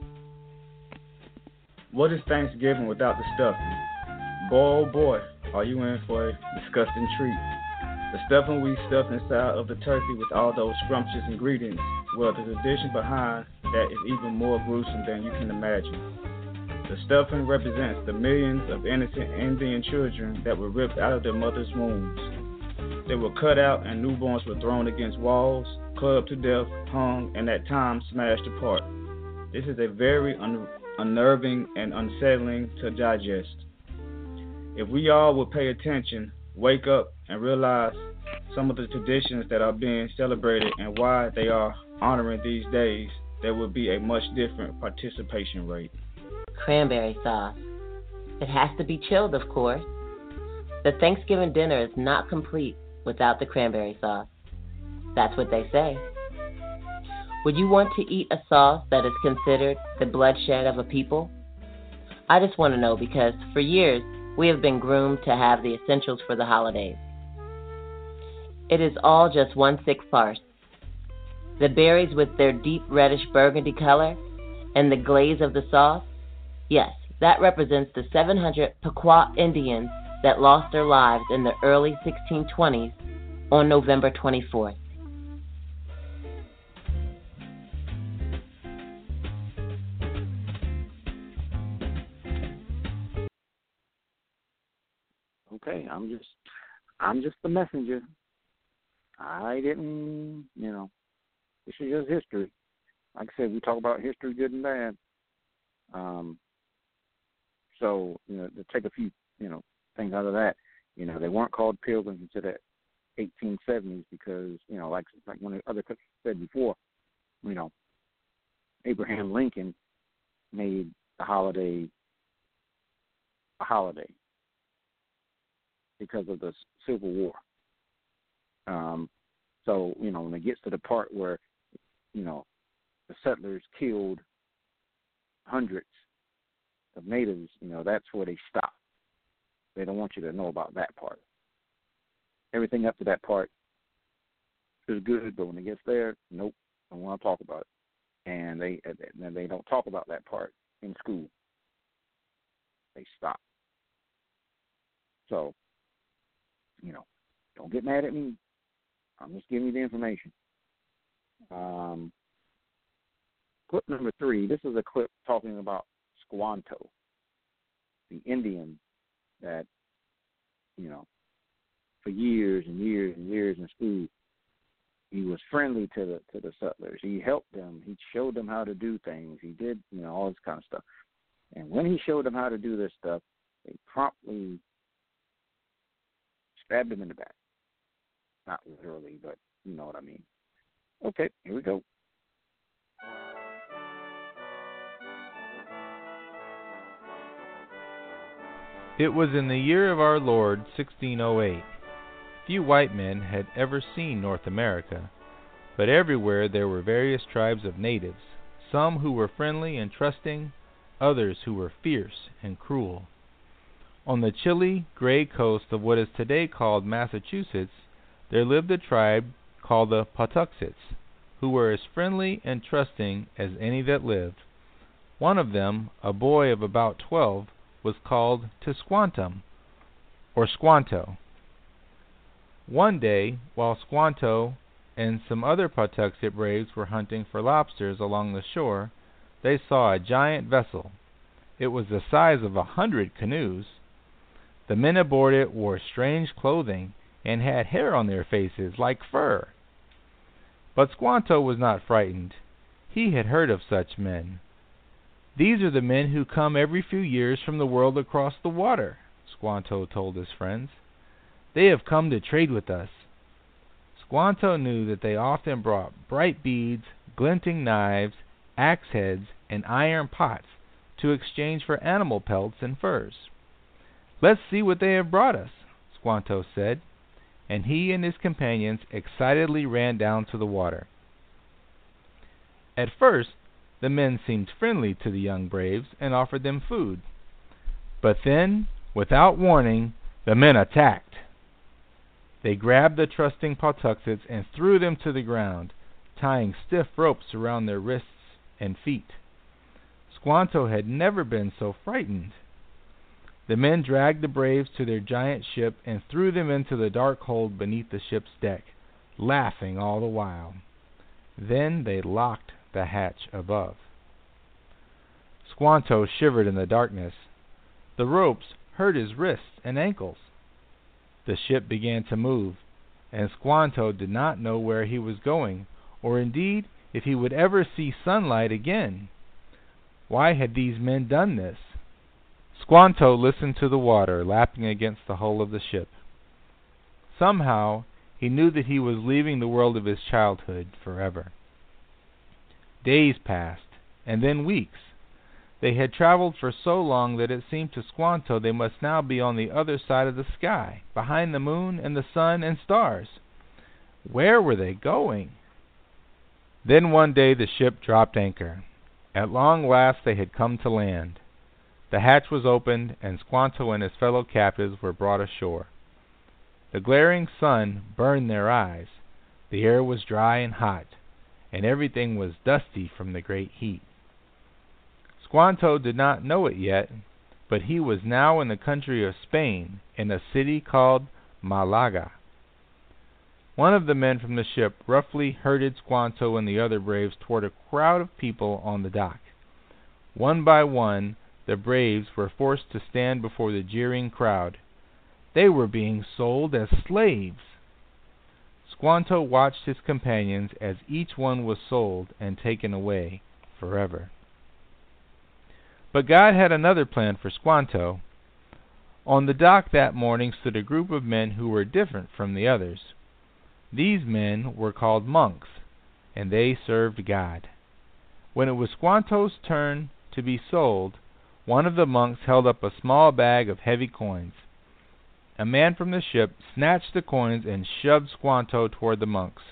Speaker 6: What is Thanksgiving without the stuffing? Boy, oh boy, are you in for a disgusting treat. The stuffing we stuff inside of the turkey with all those scrumptious ingredients, well, the tradition behind that is even more gruesome than you can imagine. The stuffing represents the millions of innocent Indian children that were ripped out of their mothers' wombs. They were cut out and newborns were thrown against walls, clubbed to death, hung, and at times smashed apart. This is a very unnerving and unsettling to digest. If we all would pay attention, wake up, and realize some of the traditions that are being celebrated and why they are honoring these days, there would be a much different participation rate.
Speaker 5: Cranberry sauce. It has to be chilled, of course. The Thanksgiving dinner is not complete without the cranberry sauce. That's what they say. Would you want to eat a sauce that is considered the bloodshed of a people? I just want to know because for years we have been groomed to have the essentials for the holidays. It is all just one thick farce. The berries with their deep reddish burgundy color and the glaze of the sauce, yes, that represents the 700 Pequot Indians that lost their lives in the early 1620s on November 24th.
Speaker 2: Okay, I'm just the messenger. I didn't, this is just history. Like I said, we talk about history, good and bad. So, to take a few, things out of that, they weren't called pilgrims until the 1870s because, like one of the other countries said before, Abraham Lincoln made the holiday a holiday because of the Civil War. So, when it gets to the part where, the settlers killed hundreds of natives, that's where they stop. They don't want you to know about that part. Everything up to that part is good, but when it gets there, nope, don't want to talk about it. And they don't talk about that part in school. They stop. So, don't get mad at me. I'm just giving you the information. Clip number 3, this is a clip talking about Squanto, the Indian that, for years and years and years in school, he was friendly to the settlers. He helped them. He showed them how to do things. He did, all this kind of stuff. And when he showed them how to do this stuff, they promptly stabbed him in the back. Not literally, but you know what I mean. Okay, here we go.
Speaker 7: It was in the year of our Lord 1608. Few white men had ever seen North America, but everywhere there were various tribes of natives, some who were friendly and trusting, others who were fierce and cruel. On the chilly, gray coast of what is today called Massachusetts, there lived a tribe called the Patuxets, who were as friendly and trusting as any that lived. One of them, a boy of about 12, was called Tisquantum, or Squanto. One day, while Squanto and some other Patuxet braves were hunting for lobsters along the shore, they saw a giant vessel. It was the size of 100 canoes. The men aboard it wore strange clothing and had hair on their faces like fur. But Squanto was not frightened. He had heard of such men. "These are the men who come every few years from the world across the water," Squanto told his friends. "They have come to trade with us." Squanto knew that they often brought bright beads, glinting knives, axe heads, and iron pots to exchange for animal pelts and furs. "Let's see what they have brought us," Squanto said, and he and his companions excitedly ran down to the water. At first, the men seemed friendly to the young braves and offered them food. But then, without warning, the men attacked. They grabbed the trusting Patuxets and threw them to the ground, tying stiff ropes around their wrists and feet. Squanto had never been so frightened. The men dragged the braves to their giant ship and threw them into the dark hold beneath the ship's deck, laughing all the while. Then they locked the hatch above. Squanto shivered in the darkness. The ropes hurt his wrists and ankles. The ship began to move, and Squanto did not know where he was going, or indeed if he would ever see sunlight again. Why had these men done this? Squanto listened to the water lapping against the hull of the ship. Somehow, he knew that he was leaving the world of his childhood forever. Days passed, and then weeks. They had traveled for so long that it seemed to Squanto they must now be on the other side of the sky, behind the moon and the sun and stars. Where were they going? Then one day the ship dropped anchor. At long last they had come to land. The hatch was opened, and Squanto and his fellow captives were brought ashore. The glaring sun burned their eyes. The air was dry and hot, and everything was dusty from the great heat. Squanto did not know it yet, but he was now in the country of Spain, in a city called Malaga. One of the men from the ship roughly herded Squanto and the other braves toward a crowd of people on the dock. One by one, the braves were forced to stand before the jeering crowd. They were being sold as slaves. Squanto watched his companions as each one was sold and taken away forever. But God had another plan for Squanto. On the dock that morning stood a group of men who were different from the others. These men were called monks, and they served God. When it was Squanto's turn to be sold, one of the monks held up a small bag of heavy coins. A man from the ship snatched the coins and shoved Squanto toward the monks.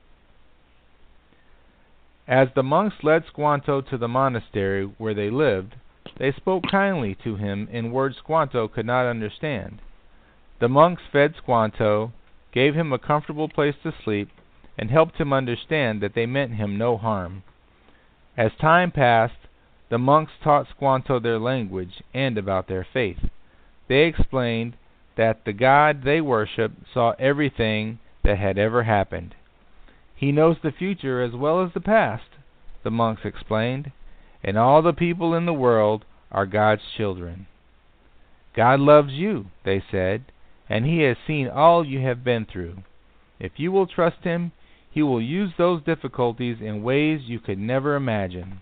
Speaker 7: As the monks led Squanto to the monastery where they lived, they spoke kindly to him in words Squanto could not understand. The monks fed Squanto, gave him a comfortable place to sleep, and helped him understand that they meant him no harm. As time passed, the monks taught Squanto their language and about their faith. They explained that the God they worshiped saw everything that had ever happened. He knows the future as well as the past, the monks explained, and all the people in the world are God's children. God loves you, they said, and He has seen all you have been through. If you will trust Him, He will use those difficulties in ways you could never imagine.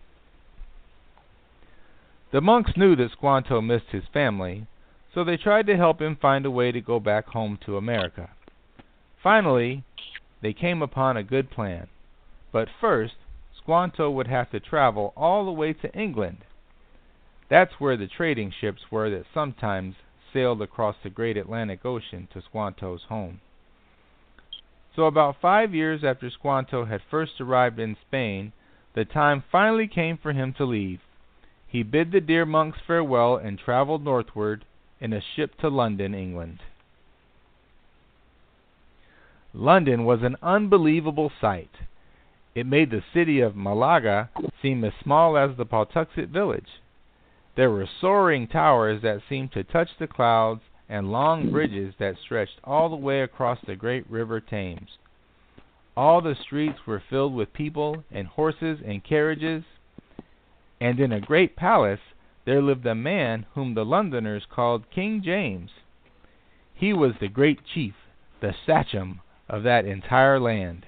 Speaker 7: The monks knew that Squanto missed his family, so they tried to help him find a way to go back home to America. Finally, they came upon a good plan. But first, Squanto would have to travel all the way to England. That's where the trading ships were that sometimes sailed across the great Atlantic Ocean to Squanto's home. So about 5 years after Squanto had first arrived in Spain, the time finally came for him to leave. He bid the dear monks farewell and traveled northward in a ship to London, England. London was an unbelievable sight. It made the city of Malaga seem as small as the Pawtuxet village. There were soaring towers that seemed to touch the clouds and long bridges that stretched all the way across the great river Thames. All the streets were filled with people and horses and carriages, and in a great palace there lived a man whom the Londoners called King James. He was the great chief, the sachem of that entire land.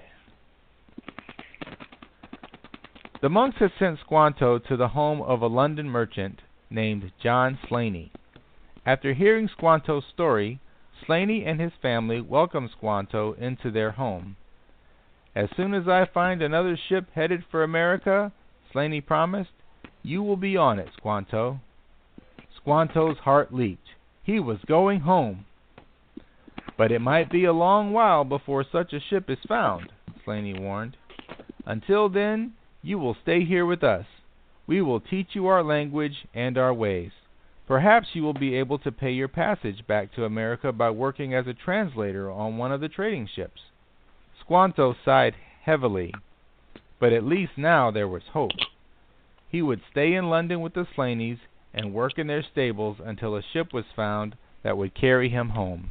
Speaker 7: The monks had sent Squanto to the home of a London merchant named John Slaney. After hearing Squanto's story, Slaney and his family welcomed Squanto into their home. "As soon as I find another ship headed for America," Slaney promised, "you will be on it, Squanto." Squanto's heart leaped. He was going home. "But it might be a long while before such a ship is found," Slaney warned. "Until then, you will stay here with us. We will teach you our language and our ways. Perhaps you will be able to pay your passage back to America by working as a translator on one of the trading ships." Squanto sighed heavily, but at least now there was hope. He would stay in London with the Slaneys and work in their stables until a ship was found that would carry him home.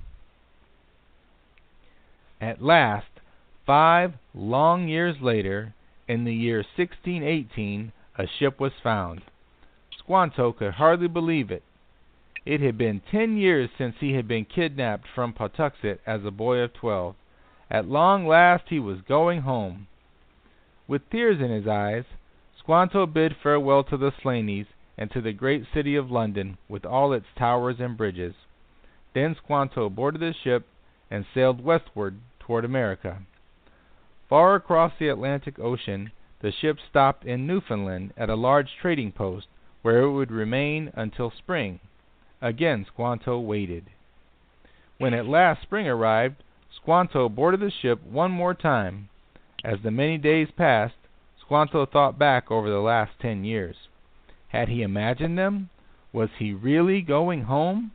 Speaker 7: At last, 5 long years later, in the year 1618, a ship was found. Squanto could hardly believe it. It had been 10 years since he had been kidnapped from Pawtuxet as a boy of 12. At long last he was going home. With tears in his eyes, Squanto bid farewell to the Slaneys and to the great city of London with all its towers and bridges. Then Squanto boarded the ship and sailed westward toward America. Far across the Atlantic Ocean, the ship stopped in Newfoundland at a large trading post where it would remain until spring. Again Squanto waited. When at last spring arrived, Squanto boarded the ship one more time. As the many days passed, Squanto thought back over the last 10 years. Had he imagined them? Was he really going home?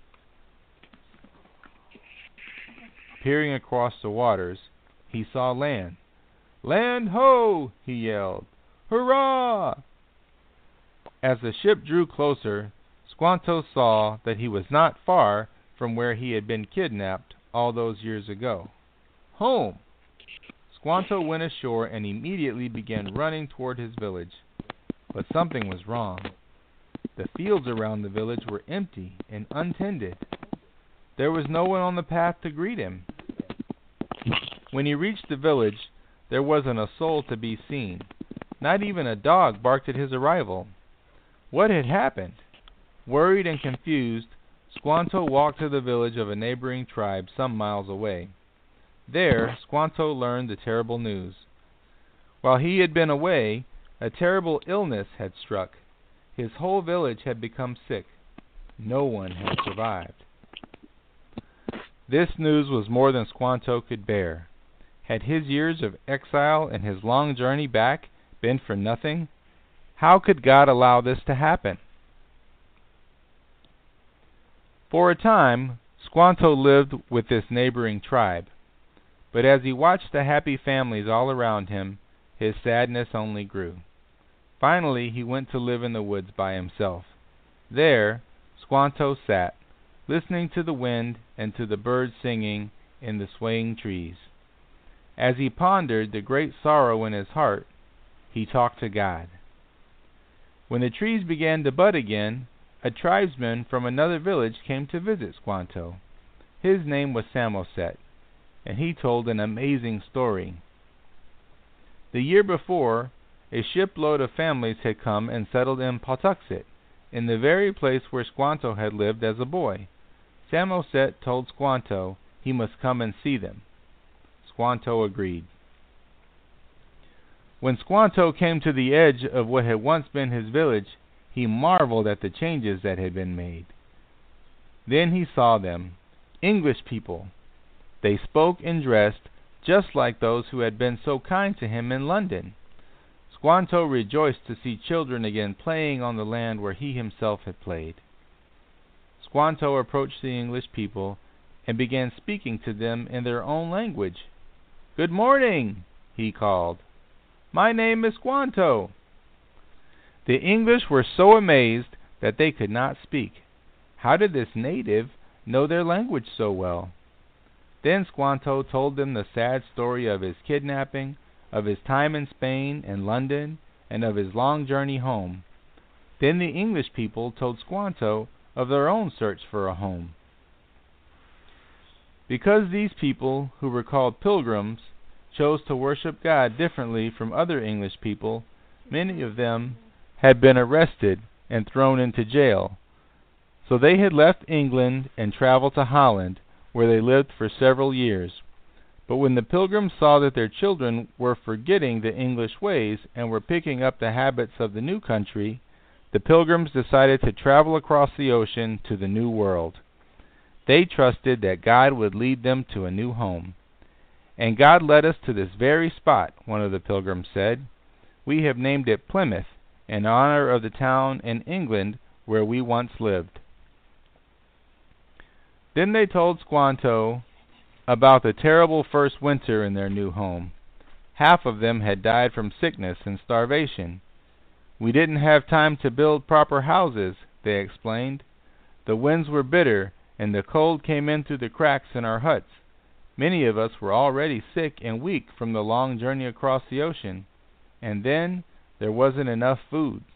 Speaker 7: Peering across the waters, he saw land. "Land ho!" he yelled. "Hurrah!" As the ship drew closer, Squanto saw that he was not far from where he had been kidnapped all those years ago. Home! Squanto went ashore and immediately began running toward his village. But something was wrong. The fields around the village were empty and untended. There was no one on the path to greet him. When he reached the village, there wasn't a soul to be seen. Not even a dog barked at his arrival. What had happened? Worried and confused, Squanto walked to the village of a neighboring tribe some miles away. There, Squanto learned the terrible news. While he had been away, a terrible illness had struck. His whole village had become sick. No one had survived. This news was more than Squanto could bear. Had his years of exile and his long journey back been for nothing? How could God allow this to happen? For a time, Squanto lived with this neighboring tribe. But as he watched the happy families all around him, his sadness only grew. Finally, he went to live in the woods by himself. There, Squanto sat, listening to the wind and to the birds singing in the swaying trees. As he pondered the great sorrow in his heart, he talked to God. When the trees began to bud again, a tribesman from another village came to visit Squanto. His name was Samoset, and he told an amazing story. The year before, a shipload of families had come and settled in Pawtuxet, in the very place where Squanto had lived as a boy. Samoset told Squanto he must come and see them. Squanto agreed. When Squanto came to the edge of what had once been his village, he marveled at the changes that had been made. Then he saw them, English people. They spoke and dressed just like those who had been so kind to him in London. Squanto rejoiced to see children again playing on the land where he himself had played. Squanto approached the English people and began speaking to them in their own language. "Good morning," he called. "My name is Squanto." The English were so amazed that they could not speak. How did this native know their language so well? Then Squanto told them the sad story of his kidnapping, of his time in Spain and London, and of his long journey home. Then the English people told Squanto of their own search for a home. Because these people, who were called pilgrims, chose to worship God differently from other English people, many of them had been arrested and thrown into jail. So they had left England and traveled to Holland, where they lived for several years. But when the pilgrims saw that their children were forgetting the English ways and were picking up the habits of the new country, the pilgrims decided to travel across the ocean to the New World. They trusted that God would lead them to a new home. "And God led us to this very spot," one of the pilgrims said. "We have named it Plymouth, in honor of the town in England where we once lived." Then they told Squanto about the terrible first winter in their new home. Half of them had died from sickness and starvation. "We didn't have time to build proper houses," they explained. "The winds were bitter, and the cold came in through the cracks in our huts. Many of us were already sick and weak from the long journey across the ocean. And then there wasn't enough food."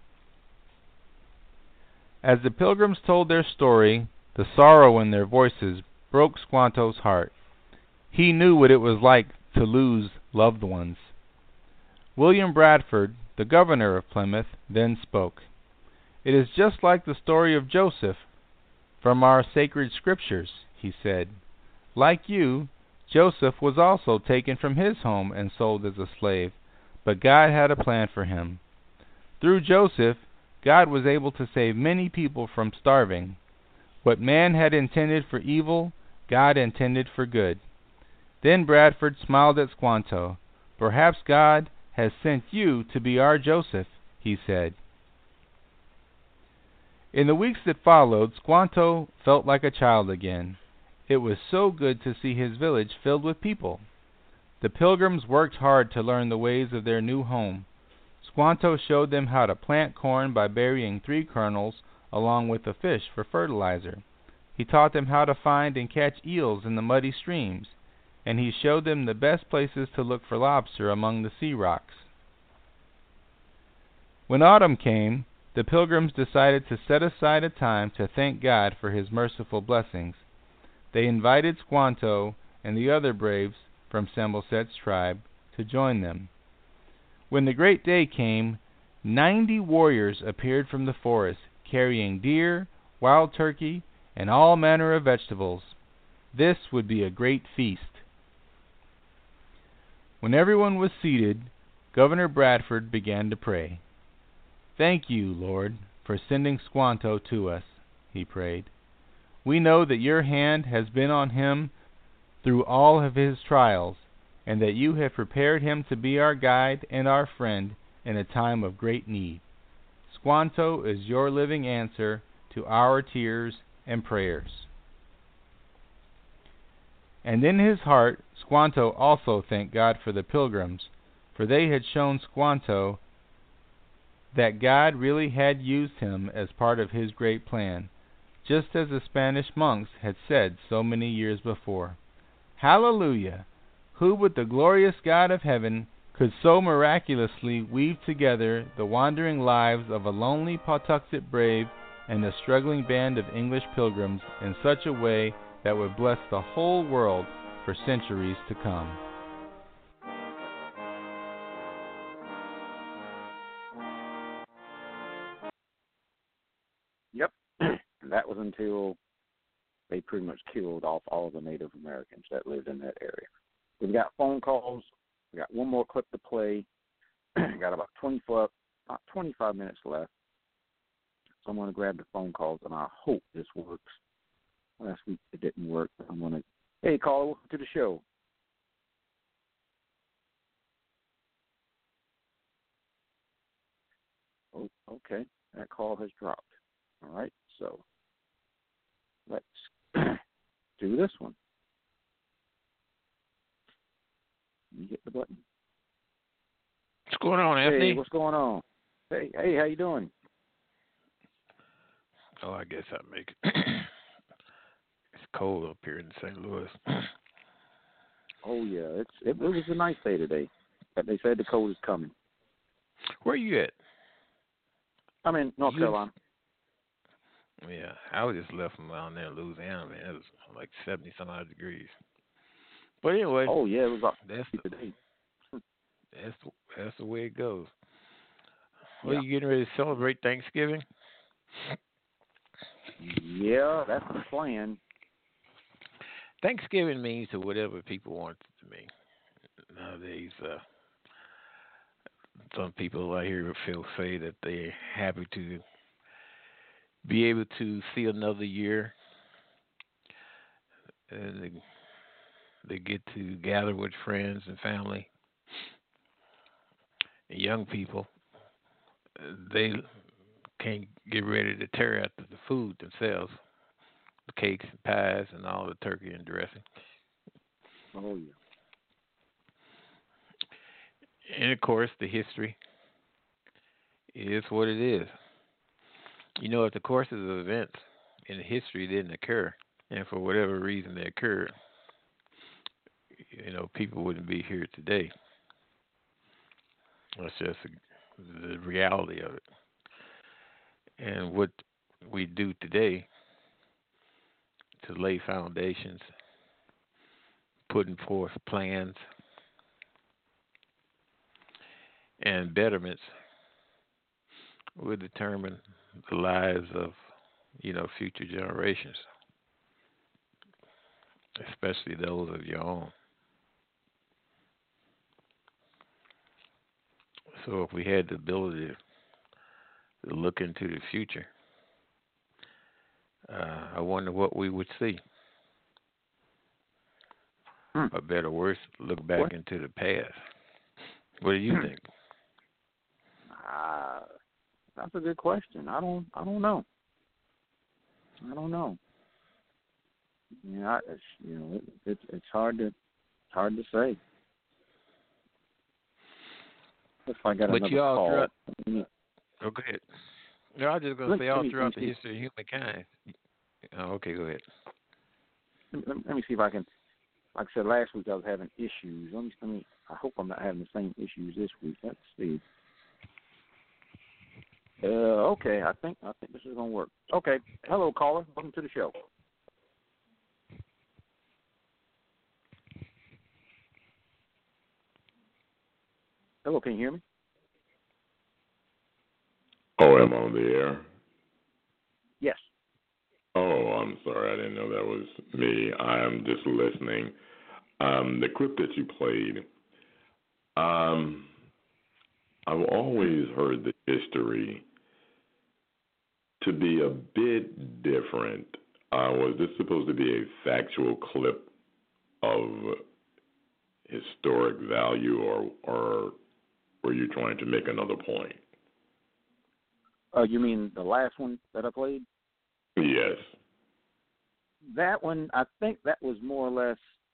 Speaker 7: As the pilgrims told their story, the sorrow in their voices broke Squanto's heart. He knew what it was like to lose loved ones. William Bradford, the governor of Plymouth, then spoke. "It is just like the story of Joseph from our sacred scriptures," he said. "Like you, Joseph was also taken from his home and sold as a slave, but God had a plan for him. Through Joseph, God was able to save many people from starving. What man had intended for evil, God intended for good." Then Bradford smiled at Squanto. "Perhaps God has sent you to be our Joseph," he said. In the weeks that followed, Squanto felt like a child again. It was so good to see his village filled with people. The pilgrims worked hard to learn the ways of their new home. Squanto showed them how to plant corn by burying 3 kernels along with a fish for fertilizer. He taught them how to find and catch eels in the muddy streams, and he showed them the best places to look for lobster among the sea rocks. When autumn came, the pilgrims decided to set aside a time to thank God for his merciful blessings. They invited Squanto and the other braves from Samboset's tribe to join them. When the great day came, 90 warriors appeared from the forest, carrying deer, wild turkey, and all manner of vegetables. This would be a great feast. When everyone was seated, Governor Bradford began to pray. "Thank you, Lord, for sending Squanto to us," he prayed. "We know that your hand has been on him through all of his trials, and that you have prepared him to be our guide and our friend in a time of great need. Squanto is your living answer to our tears and prayers." And in his heart, Squanto also thanked God for the pilgrims, for they had shown Squanto that God really had used him as part of his great plan, just as the Spanish monks had said so many years before. Hallelujah! Who but the glorious God of heaven could so miraculously weave together the wandering lives of a lonely Pawtuxet brave and a struggling band of English pilgrims in such a way that would bless the whole world for centuries to come?
Speaker 2: Yep. That was until they pretty much killed off all the Native Americans that lived in that area. We've got phone calls. We got one more clip to play. Got about 25 minutes left. So I'm going to grab the phone calls, and I hope this works. Last week it didn't work. But I'm going to, hey, caller, welcome to the show. Okay, that call has dropped. All right, so let's do this one. You get the button.
Speaker 8: What's going on, Anthony?
Speaker 2: Hey, what's going on? Hey, how you doing?
Speaker 8: Oh, I guess I make it. It's cold up here in St. Louis.
Speaker 2: Oh yeah, it was a nice day today. But they said the cold is coming.
Speaker 8: Where are you at?
Speaker 2: I'm in North Carolina.
Speaker 8: Yeah, I was just left from down there in Louisiana, man. It was like 70-some odd degrees. But anyway.
Speaker 2: Oh yeah, it was up
Speaker 8: that's
Speaker 2: today.
Speaker 8: That's the way it goes.
Speaker 2: Yeah.
Speaker 8: Well, you getting ready to celebrate Thanksgiving?
Speaker 2: Yeah, that's the plan.
Speaker 8: Thanksgiving means to whatever people want it to mean. Nowadays, some people I hear say that they're happy to be able to see another year, and they get to gather with friends and family. And young people, they can't get ready to tear out the food themselves, the cakes and pies and all the turkey and dressing.
Speaker 2: Oh yeah.
Speaker 8: And of course, the history is what it is. You know, if the courses of events in history didn't occur, and for whatever reason they occurred, you know, people wouldn't be here today. That's just the reality of it. And what we do today to lay foundations, putting forth plans and betterments will determine the lives of, you know, future generations, especially those of your own. So if we had the ability to look into the future, I wonder what we would see. Or better, worse, look back into the past. What do you think?
Speaker 2: That's a good question. I don't know. Yeah, it's hard to say. If I got another call.
Speaker 8: Oh, go ahead. No, I was just going to say all throughout the history of humankind. Oh, okay, go ahead.
Speaker 2: Let me see if I can. Like I said last week, I was having issues. Let me. I hope I'm not having the same issues this week. Let's see. Okay, I think this is gonna work. Okay, hello caller, welcome to the show. Hello, can you hear me?
Speaker 9: Oh, am I on the air?
Speaker 2: Yes.
Speaker 9: Oh, I'm sorry, I didn't know that was me. I am just listening. The clip that you played, I've always heard the history to be a bit different. Was this supposed to be a factual clip of historic value, or were you trying to make another point?
Speaker 2: You mean the last one that I played?
Speaker 9: Yes.
Speaker 2: That one, I think that was more or less.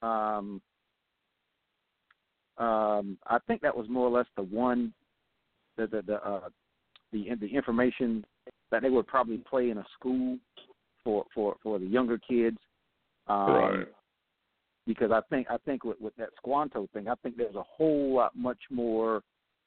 Speaker 2: I think that was more or less the one, the information that they would probably play in a school for the younger kids.
Speaker 9: Right.
Speaker 2: Because I think with that Squanto thing, I think there's a whole lot much more.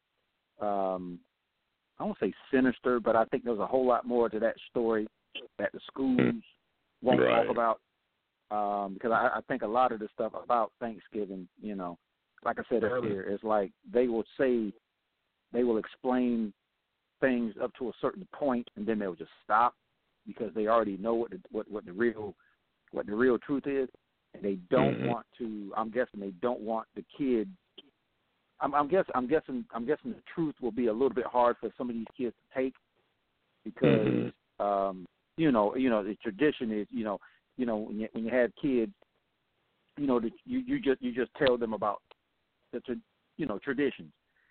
Speaker 2: I won't say sinister, but I think there's a whole lot more to that story that the schools won't talk about. Because I think a lot of the stuff about Thanksgiving, you know, like I said earlier, is like they will explain things up to a certain point, and then they'll just stop because they already know what the real truth is, and they don't want to. I'm guessing they don't want the kids. I'm guessing the truth will be a little bit hard for some of these kids to take because you know the tradition is when you have kids, you just tell them about the traditions,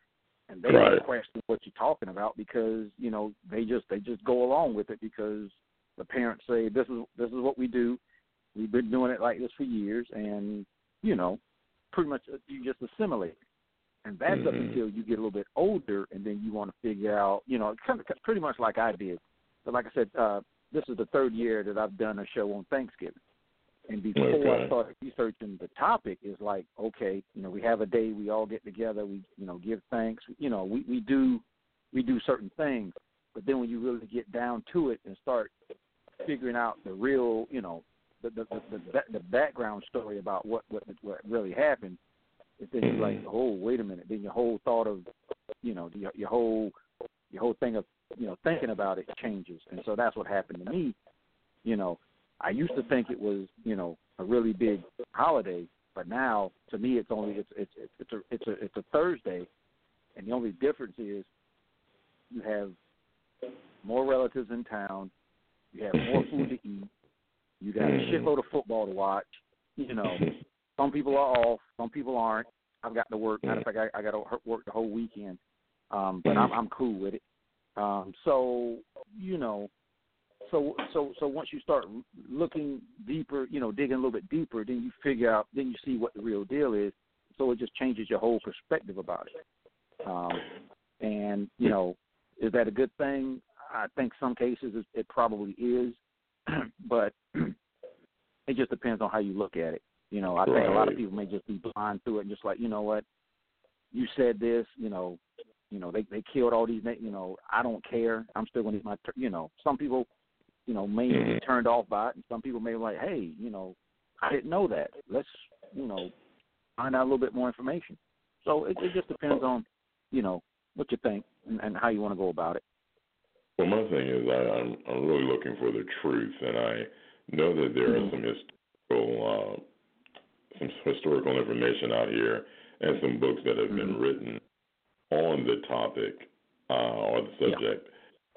Speaker 2: and they don't question what you're talking about because they just go along with it because the parents say this is what we do. We've been doing it like this for years, and pretty much you just assimilate. And that's up until you get a little bit older, and then you want to figure out, kind of pretty much like I did. But like I said, this is the third year that I've done a show on Thanksgiving. And before I started researching the topic, is like, okay, we have a day we all get together, we give thanks, we do certain things. But then when you really get down to it and start figuring out the real, the background story about what really happened, then you're like, oh, wait a minute. Then your whole thought of, your whole thing of, thinking about it changes. And so that's what happened to me. I used to think it was, a really big holiday, but now to me it's a Thursday, and the only difference is you have more relatives in town, you have more food to eat, you got a shitload of football to watch. Some people are off, some people aren't. I've got to work. Matter of fact, I got to work the whole weekend, but I'm cool with it. So once you start looking deeper, digging a little bit deeper, then you figure out, then you see what the real deal is. So it just changes your whole perspective about it. And is that a good thing? I think some cases it probably is, but it just depends on how you look at it. I think a lot of people may just be blind to it and just like, you know what, you said this, they killed all these, I don't care. I'm still going to eat my, some people, may be turned off by it, and some people may be like, hey, I didn't know that. Let's, find out a little bit more information. So it just depends on, what you think and how you want to go about it.
Speaker 9: Well, my thing is I'm really looking for the truth, and I know that there are some historical information out here and some books that have been written on the topic or the subject.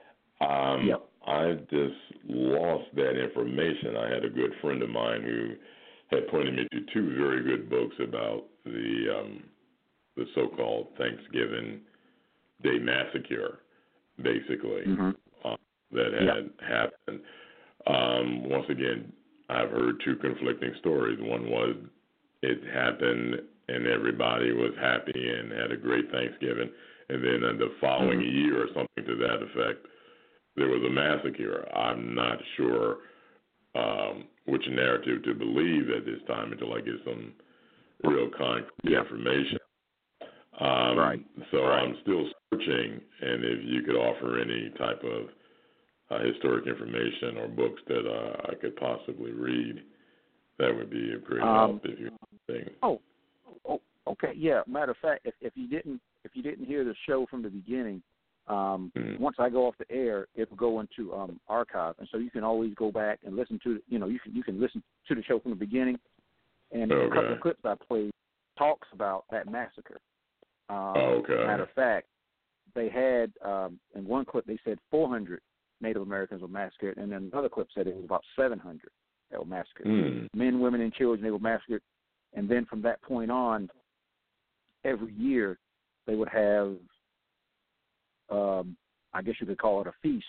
Speaker 9: I just lost that information. I had a good friend of mine who had pointed me to two very good books about the so-called Thanksgiving Day massacre, basically, that had happened. Once again, I've heard two conflicting stories. One was it happened and everybody was happy and had a great Thanksgiving, and then in the following year or something to that effect, there was a massacre. I'm not sure which narrative to believe at this time until I get some real concrete information. So I'm still searching, and if you could offer any type of historic information or books that I could possibly read, that would be a great help if you think.
Speaker 2: Oh, okay, yeah. Matter of fact, if you didn't hear the show from the beginning, once I go off the air, it will go into archive, and so you can always go back and listen to you can listen to the show from the beginning, and a couple of clips I played talks about that massacre. Matter of fact, they had in one clip they said 400 Native Americans were massacred, and then another clip said it was about 700 that were massacred. Men, women, and children, they were massacred, and then from that point on, every year they would have, I guess you could call it a feast,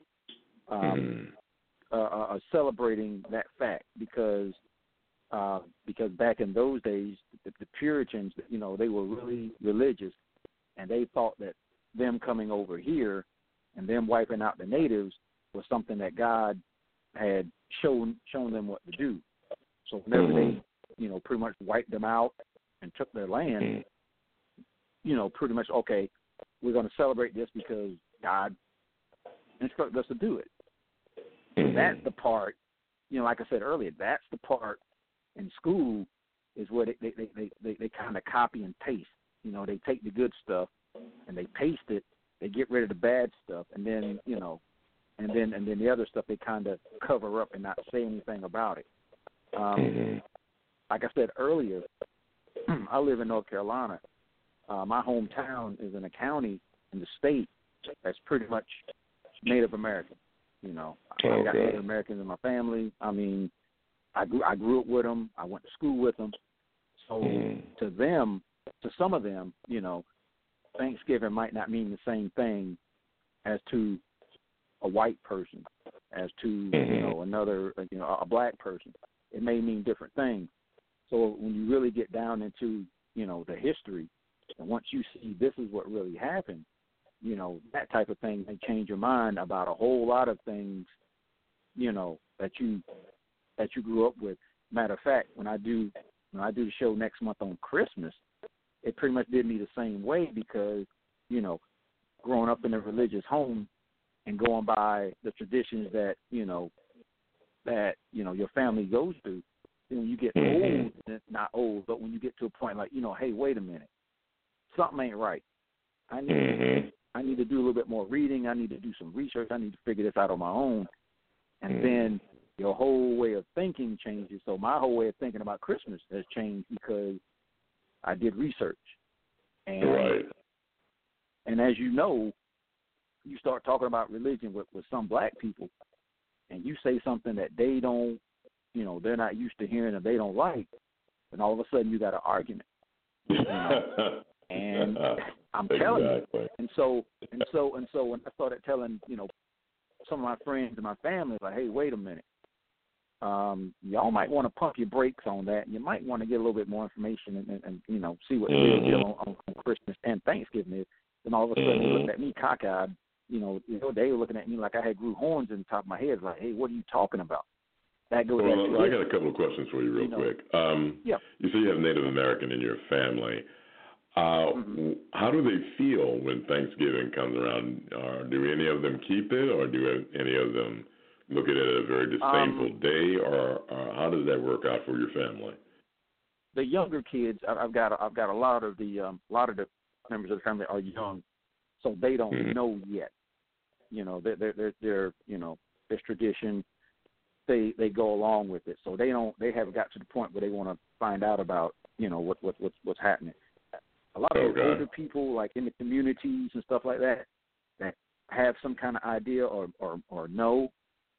Speaker 2: celebrating that fact because back in those days, the Puritans, they were really religious, and they thought that them coming over here and them wiping out the natives was something that God had shown them what to do. So whenever they, pretty much wiped them out and took their land, pretty much, okay, we're going to celebrate this because God instructed us to do it. That's the part, like I said earlier, that's the part in school is where they kind of copy and paste. They take the good stuff and they paste it. They get rid of the bad stuff, and then and then the other stuff they kind of cover up and not say anything about it. Like I said earlier, I live in North Carolina. My hometown is in a county in the state that's pretty much Native American. I got Native Americans in my family. I mean, I grew up with them. I went to school with them. So to them, to some of them, Thanksgiving might not mean the same thing as to a white person, as to another a black person. It may mean different things. So when you really get down into the history, and once you see this is what really happened, that type of thing may change your mind about a whole lot of things, that you grew up with. Matter of fact, when I do the show next month on Christmas, it pretty much did me the same way because, growing up in a religious home and going by the traditions that your family goes through, when you get old, not old, but when you get to a point like, hey, wait a minute, something ain't right. I need to do a little bit more reading. I need to do some research. I need to figure this out on my own. And then your whole way of thinking changes. So my whole way of thinking about Christmas has changed because I did research. And as you know, you start talking about religion with some black people, and you say something that they don't, they're not used to hearing and they don't like, and all of a sudden you got an argument. And I'm telling you. And so when I started telling, some of my friends and my family, like, hey, wait a minute. Y'all might want to pump your brakes on that. You might want to get a little bit more information and see what the real deal on Christmas and Thanksgiving is. Then all of a sudden they looked at me cockeyed. They were looking at me like I had grew horns in the top of my head. Like, hey, what are you talking about? That goes.
Speaker 9: Well, I got a couple of questions for you real quick. You say you have Native American in your family. How do they feel when Thanksgiving comes around? Do any of them keep it, or do any of them look at it as a very disdainful day, or how does that work out for your family?
Speaker 2: The younger kids, I've got a lot of the members of the family are young, so they don't know yet. They're this tradition. They go along with it, so they haven't got to the point where they want to find out about what's happening. A lot of older people, like in the communities and stuff like that have some kind of idea or know.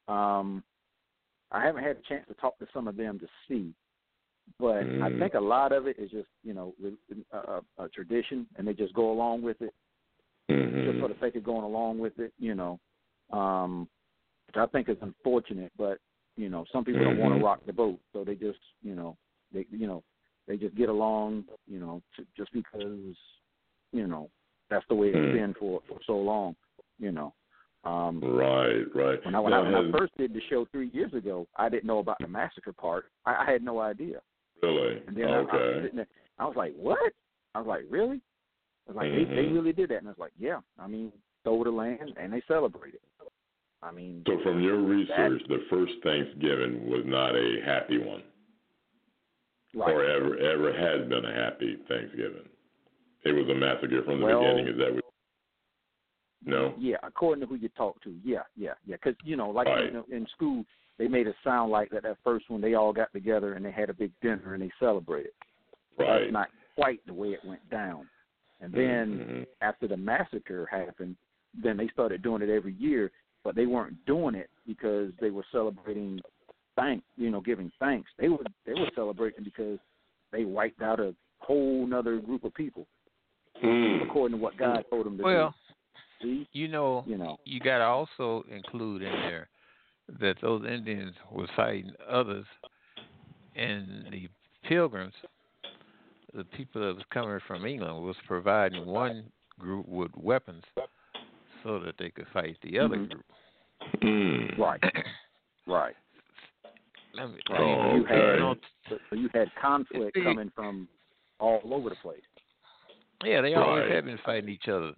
Speaker 2: I haven't had a chance to talk to some of them to see, but I think a lot of it is just a tradition, and they just go along with it just for the sake of going along with it. Which I think is unfortunate, but some people don't want to rock the boat, so they just they just get along, just because, that's the way it's been for so long,
Speaker 9: Right.
Speaker 2: When I first did the show 3 years ago, I didn't know about the massacre part. I had no idea.
Speaker 9: Really?
Speaker 2: And then I was like, what? I was like, really? I was like, they really did that. And I was like, yeah. I mean, stole the land, and they celebrated. I mean.
Speaker 9: So from your research, the first Thanksgiving was not a happy one.
Speaker 2: Right.
Speaker 9: Or ever has been a happy Thanksgiving. It was a massacre from the beginning. Is that what? No.
Speaker 2: Yeah, according to who you talk to. Yeah. Because in school, they made it sound like that first one they all got together and they had a big dinner and they celebrated.
Speaker 9: Right.
Speaker 2: That's not quite the way it went down. And then after the massacre happened, then they started doing it every year, but they weren't doing it because they were celebrating giving thanks. They were celebrating because they wiped out a whole nother group of people, according to what God told them to do.
Speaker 8: Well,
Speaker 2: see?
Speaker 8: you got to also include in there that those Indians were fighting others, and the Pilgrims, the people that was coming from England, was providing one group with weapons so that they could fight the other group.
Speaker 2: Right. You had conflict coming from all over the place.
Speaker 8: Yeah, they always have been fighting each other.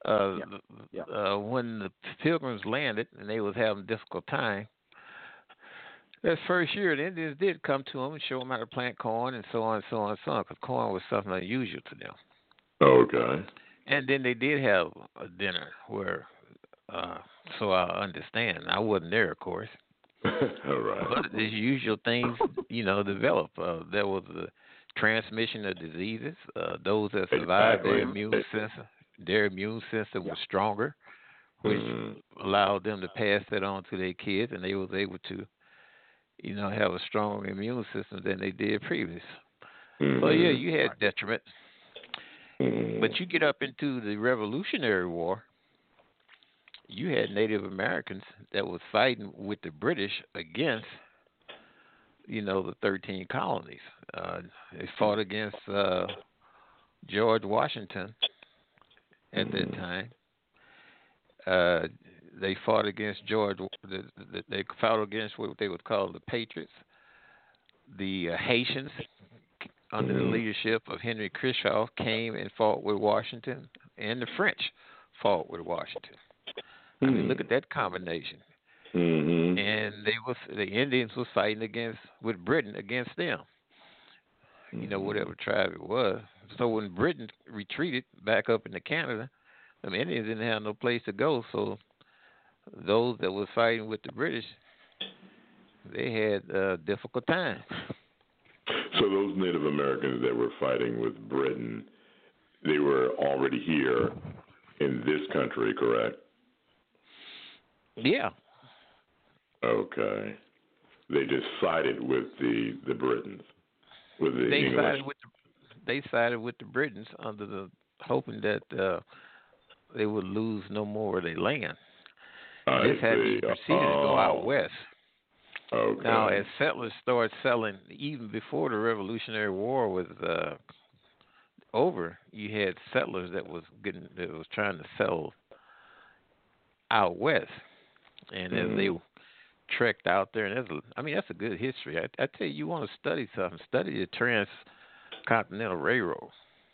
Speaker 8: When the Pilgrims landed and they was having a difficult time, that first year the Indians did come to them and show them how to plant corn and so on, because corn was something unusual to them.
Speaker 9: Okay.
Speaker 8: And then they did have a dinner where, so I understand. I wasn't there, of course.
Speaker 9: All right.
Speaker 8: But the usual things, develop. There was the transmission of diseases. Those that survived, their immune system was stronger, which allowed them to pass that on to their kids, and they was able to, have a stronger immune system than they did previous. So yeah, you had detriment. But you get up into the Revolutionary War, you had Native Americans that was fighting with the British against, the 13 colonies. They fought against George Washington at that time. They fought against they fought against what they would call the Patriots. The Haitians, under the leadership of Henry Crenshaw, came and fought with Washington, and the French fought with Washington. I mean, look at that combination. And the Indians was fighting with Britain against them. Whatever tribe it was. So when Britain retreated back up into Canada, the Indians didn't have no place to go. So those that was fighting with the British, they had a difficult time.
Speaker 9: So those Native Americans that were fighting with Britain, they were already here in this country, correct?
Speaker 8: Yeah.
Speaker 9: Okay. They just sided with the Britons, with the English.
Speaker 8: They sided with the Britons under the hoping that they would lose no more of their land. This had to proceed to go out west.
Speaker 9: Okay.
Speaker 8: Now, as settlers started selling, even before the Revolutionary War was over, you had settlers that was trying to sell out west, and as they trekked out there, and that's a good history. I tell you, you want to study something, study the Transcontinental Railroad.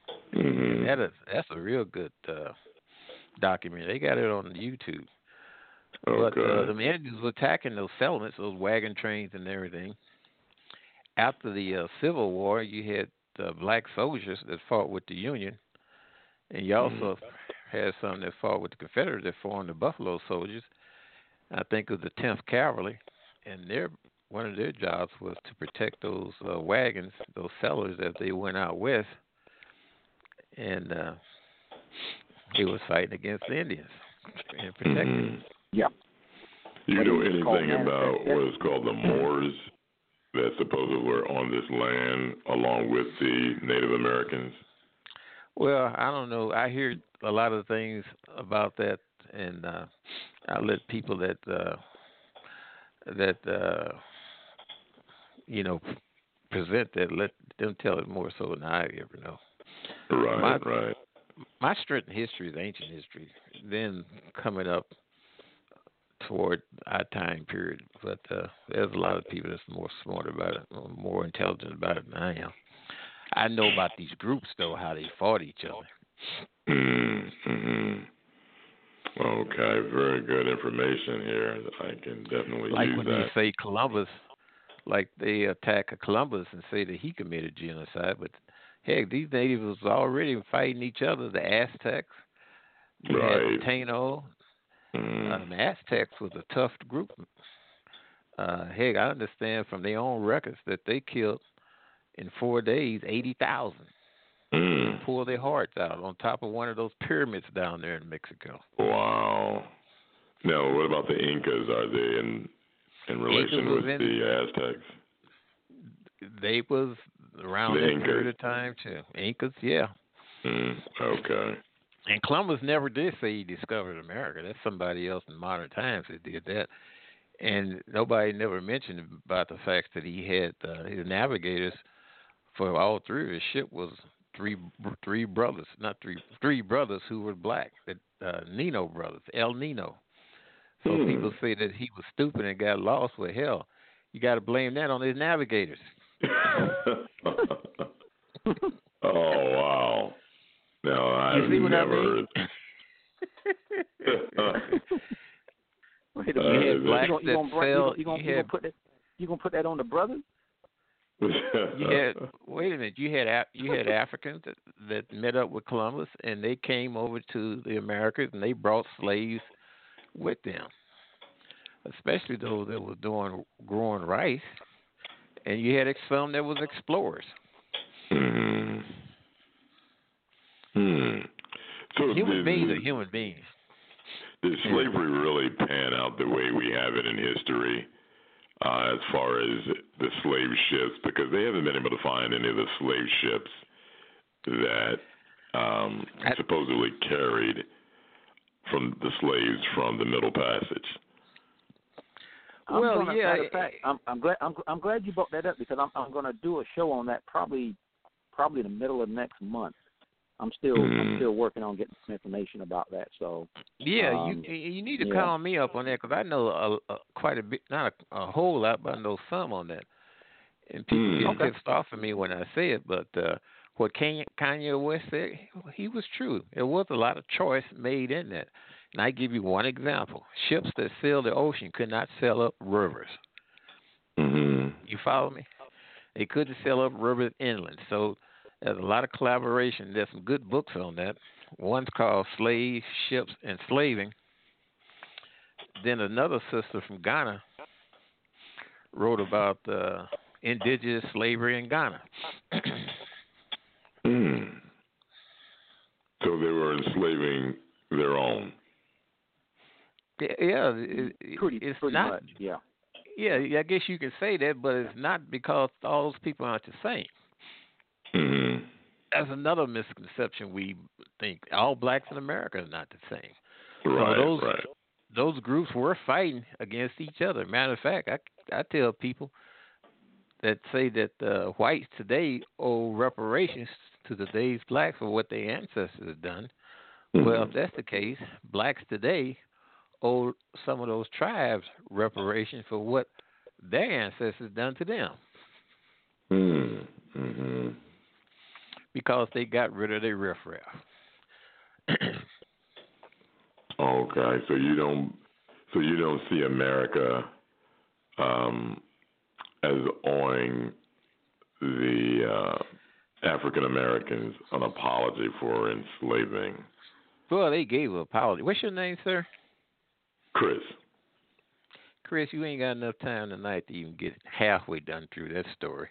Speaker 8: That's a real good documentary. They got it on YouTube. But the Indians were attacking those settlements, those wagon trains and everything. After the Civil War, you had black soldiers that fought with the Union, and you also had some that fought with the Confederates that formed the Buffalo Soldiers. I think it was the 10th Cavalry, and one of their jobs was to protect those wagons, those settlers, as they went out west, and they was fighting against the Indians and protecting them.
Speaker 2: Yeah.
Speaker 9: You know anything about what is called the Moors that supposedly were on this land along with the Native Americans?
Speaker 8: Well, I don't know. I hear a lot of things about that, and I let people that present that, let them tell it more so than I ever know.
Speaker 9: Right.
Speaker 8: My strength in history is ancient history. Then coming up toward our time period, but there's a lot of people that's more smart about it, more intelligent about it than I am. I know about these groups, though, how they fought each other.
Speaker 9: Okay, very good information here. I can definitely
Speaker 8: like
Speaker 9: use
Speaker 8: when
Speaker 9: that.
Speaker 8: they say Columbus, like they attack Columbus and say that he committed genocide, but heck, these natives was already fighting each other. The Aztecs, you had the Taino. The Aztecs was a tough group. Heck, I understand from their own records that they killed in 4 days 80,000. Pulled their hearts out on top of one of those pyramids down there in Mexico.
Speaker 9: Wow. Now, what about the Incas? Are they in relation with the Aztecs?
Speaker 8: They was around that period of time too. Incas, yeah.
Speaker 9: Okay.
Speaker 8: And Columbus never did say he discovered America. That's somebody else in modern times that did that. And nobody never mentioned about the fact that he had his navigators for all three of his ship was three brothers who were black, the Nino brothers, El Nino. So people say that he was stupid and got lost. Well, hell, you got to blame that on his navigators.
Speaker 9: Oh, wow. No, I've never heard.
Speaker 2: Wait a minute. You gonna put that on the brothers?
Speaker 8: Wait a minute. You had Africans that met up with Columbus, and they came over to the Americas, and they brought slaves with them, especially those that were growing rice. And you had some that was explorers.
Speaker 9: So
Speaker 8: human beings are human beings.
Speaker 9: Did slavery really pan out the way we have it in history, as far as the slave ships? Because they haven't been able to find any of the slave ships that supposedly carried from the slaves from the Middle Passage.
Speaker 2: Matter of fact, I'm glad you brought that up because I'm going to do a show on that probably in the middle of next month. I'm still working on getting some information about that. So
Speaker 8: you need to call me up on that because I know quite a bit, not a whole lot, but I know some on that. And people get pissed off at me when I say it, but what Kanye West said, he was true. There was a lot of choice made in that. And I give you one example. Ships that sail the ocean could not sail up rivers.
Speaker 9: Mm-hmm.
Speaker 8: You follow me? They couldn't sail up rivers inland. So there's a lot of collaboration. There's some good books on that. One's called Slaves, Ships, and Slaving. Then another sister from Ghana wrote about indigenous slavery in Ghana.
Speaker 9: So they were enslaving their own.
Speaker 2: Pretty
Speaker 8: not,
Speaker 2: much, yeah.
Speaker 8: Yeah, I guess you can say that, but it's not because all those people aren't the same.
Speaker 9: Mm-hmm.
Speaker 8: That's another misconception. We think all blacks in America are not the same.
Speaker 9: Right,
Speaker 8: so those groups were fighting against each other. Matter of fact, I tell people that say that whites today owe reparations to today's blacks for what their ancestors have done.
Speaker 9: Mm-hmm.
Speaker 8: Well, if that's the case, blacks today owe some of those tribes reparations for what their ancestors done to them.
Speaker 9: Mm-hmm.
Speaker 8: Because they got rid of their riffraff.
Speaker 9: Okay, so you don't see America as owing the African Americans an apology for enslaving.
Speaker 8: Well, they gave an apology. What's your name, sir?
Speaker 9: Chris.
Speaker 8: Chris, you ain't got enough time tonight to even get halfway done through that story.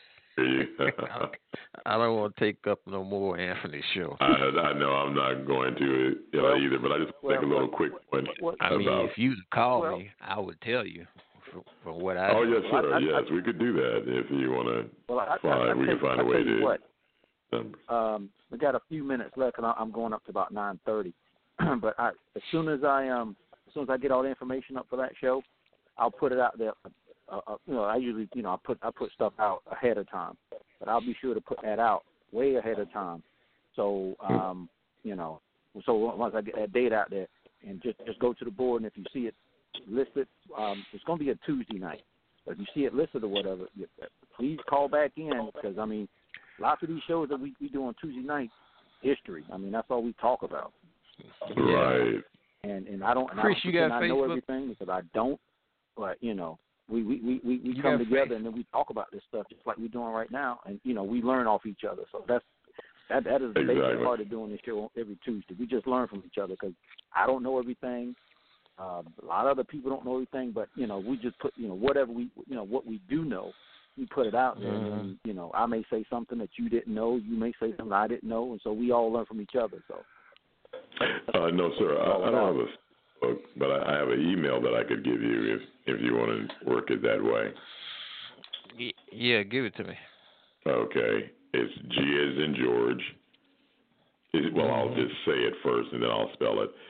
Speaker 8: I don't want to take up no more Anthony's show.
Speaker 9: I know I'm not going to either, but I just want to take a little quick one.
Speaker 8: If you call me, I would tell you from what I.
Speaker 9: Oh yes, sir. Yes, we could do that if you want to. We can find a way to.
Speaker 2: We got a few minutes left, and I'm going up to about 9:30. But as soon as I get all the information up for that show, I'll put it out there. I usually, I put stuff out ahead of time, but I'll be sure to put that out way ahead of time. So, so once I get that date out there, and just go to the board, and if you see it listed, it's going to be a Tuesday night. But if you see it listed or whatever, please call back in because lots of these shows that we do on Tuesday nights, history. That's all we talk about.
Speaker 9: Right.
Speaker 2: And I don't.
Speaker 8: Chris, you got
Speaker 2: I
Speaker 8: Facebook?
Speaker 2: know everything because I don't. But we come together and then we talk about this stuff just like we're doing right now, and we learn off each other. So that is the basic part of doing this show every Tuesday. We just learn from each other because I don't know everything. A lot of other people don't know everything, but we just put whatever what we do know, we put it out there. And I may say something that you didn't know, you may say something I didn't know, and so we all learn from each other. So
Speaker 9: no, sir, I don't have a book, but I have an email that I could give you if you want to work it that way.
Speaker 8: Yeah, give it to me.
Speaker 9: Okay, it's G as in George. I'll just say it first and then I'll spell it.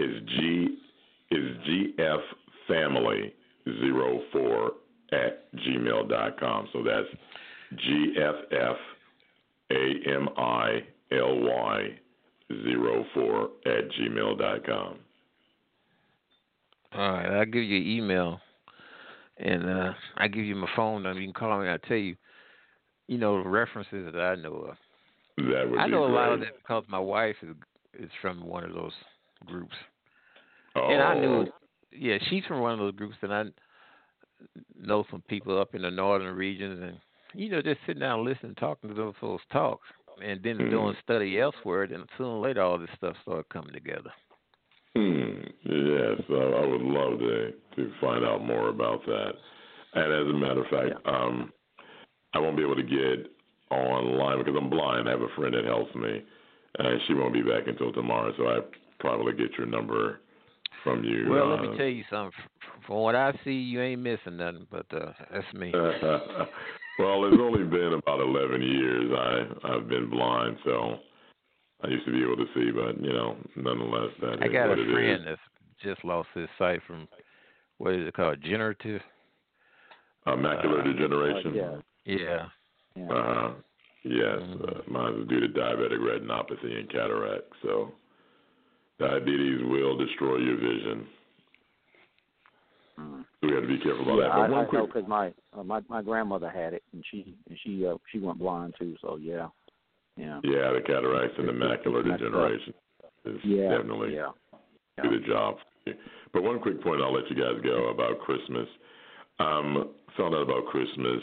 Speaker 9: It's gffamily04@gmail.com. So that's gffamily04@gmail.com.
Speaker 8: All right, I'll give you an email, and I'll give you my phone number. You can call me. I'll tell you, the references that I know of.
Speaker 9: That would
Speaker 8: I
Speaker 9: be
Speaker 8: know a
Speaker 9: great.
Speaker 8: lot of that because my wife is from one of those groups.
Speaker 9: Oh.
Speaker 8: And I knew, she's from one of those groups, and I know some people up in the northern regions, and, just sitting down listening, talking to those folks talks, and then doing study elsewhere, and sooner or later all this stuff started coming together.
Speaker 9: Yes, I would love to find out more about that. And as a matter of fact, I won't be able to get online because I'm blind. I have a friend that helps me, and she won't be back until tomorrow, so I probably get your number from you.
Speaker 8: Well, let me tell you something. From what I see, you ain't missing nothing, but that's me.
Speaker 9: Well, it's only been about 11 years I've been blind, so I used to be able to see, but nonetheless, that
Speaker 8: I
Speaker 9: is
Speaker 8: got
Speaker 9: what
Speaker 8: a
Speaker 9: it
Speaker 8: friend
Speaker 9: is.
Speaker 8: that's just lost his sight from what is it called, degenerative?
Speaker 9: Macular degeneration.
Speaker 8: Yeah.
Speaker 9: Yes,
Speaker 8: Mm-hmm.
Speaker 9: mine was due to diabetic retinopathy and cataract. So, diabetes will destroy your vision. So we have to be careful about that. But
Speaker 2: I know because my grandmother had it, and she went blind too. So yeah.
Speaker 9: Yeah, the cataracts and the macular degeneration is definitely do the job. But one quick point, I'll let you guys go about Christmas. Found out about Christmas,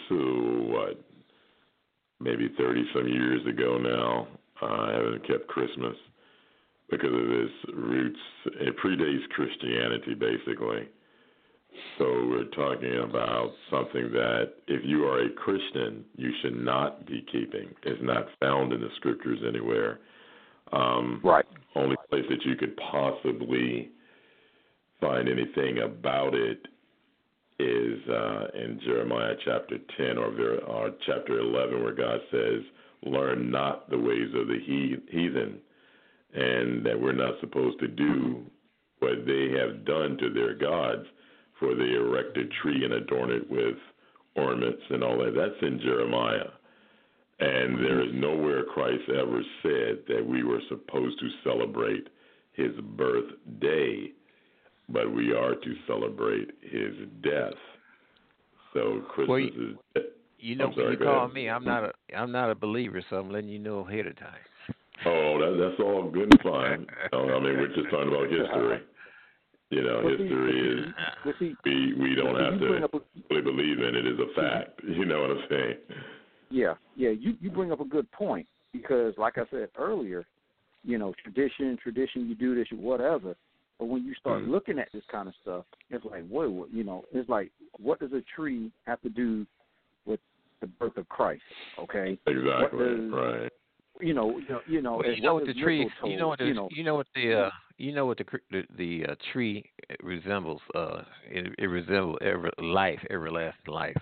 Speaker 9: maybe 30-some years ago now. I haven't kept Christmas because of its roots. It predates Christianity, basically. So we're talking about something that if you are a Christian, you should not be keeping. It's not found in the scriptures anywhere.
Speaker 2: Right.
Speaker 9: Only place that you could possibly find anything about it is in Jeremiah chapter 10 or chapter 11, where God says, learn not the ways of the heathen, and that we're not supposed to do what they have done to their gods, for they erect a tree and adorn it with ornaments and all that. That's in Jeremiah. And there is nowhere Christ ever said that we were supposed to celebrate his birthday, but we are to celebrate his death. So Christmas is.
Speaker 8: You know, when you call me, I'm not a believer, so I'm letting you know ahead of time.
Speaker 9: Oh, that's all good and fine. I mean, we're just talking about history. History is we don't have to really believe in it. Is a fact. You know what I'm saying?
Speaker 2: Yeah. You bring up a good point because, like I said earlier, tradition, you do this, whatever. But when you start looking at this kind of stuff, it's like, whoa, it's like, what does a tree have to do with the birth of Christ? Okay.
Speaker 9: Exactly. Right.
Speaker 2: You know
Speaker 8: what the trees. You know what the tree resembles. It resembles everlasting life.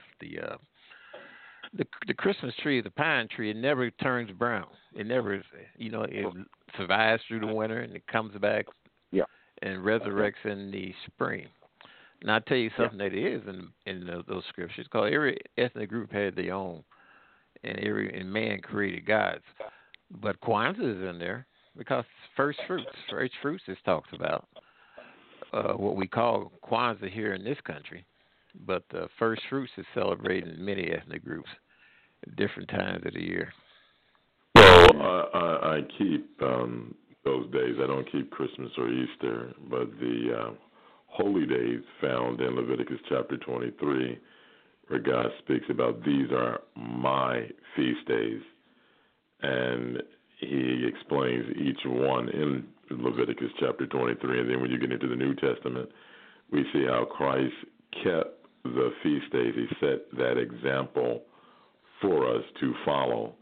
Speaker 8: The Christmas tree, the pine tree, it never turns brown. It never, it survives through the winter and it comes back.
Speaker 2: Yeah.
Speaker 8: And resurrects in the spring. And I'll tell you something that is in those scriptures. Because every ethnic group had their own, and man created gods. But Kwanzaa is in there because first fruits is talked about. What we call Kwanzaa here in this country, but the first fruits is celebrated in many ethnic groups at different times of the year.
Speaker 9: Well, I keep those days. I don't keep Christmas or Easter, but the holy days found in Leviticus chapter 23, where God speaks about these are my feast days. And he explains each one in Leviticus chapter 23. And then when you get into the New Testament, we see how Christ kept the feast days. He set that example for us to follow.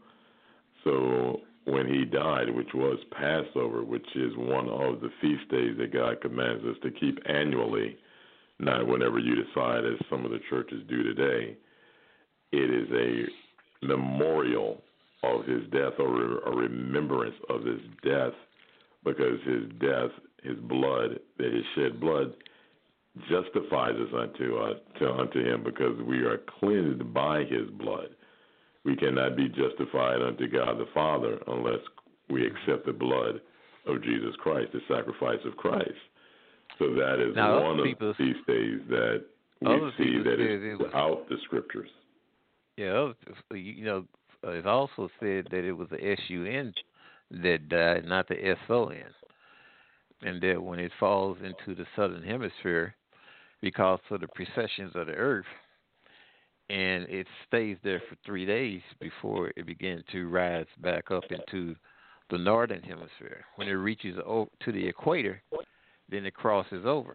Speaker 9: So when he died, which was Passover, which is one of the feast days that God commands us to keep annually, not whenever you decide, as some of the churches do today, it is a memorial of his death or a remembrance of his death, because his death, his blood, that his shed blood justifies us unto him, because we are cleansed by his blood. We cannot be justified unto God the Father unless we accept the blood of Jesus Christ, the sacrifice of Christ. So that is one of these days that we see that is throughout the scriptures.
Speaker 8: Yeah, it's also said that it was the S-U-N that died, not the S-O-N. And that when it falls into the southern hemisphere, because of the precessions of the earth, and it stays there for 3 days before it begins to rise back up into the northern hemisphere. When it reaches to the equator, then it crosses over.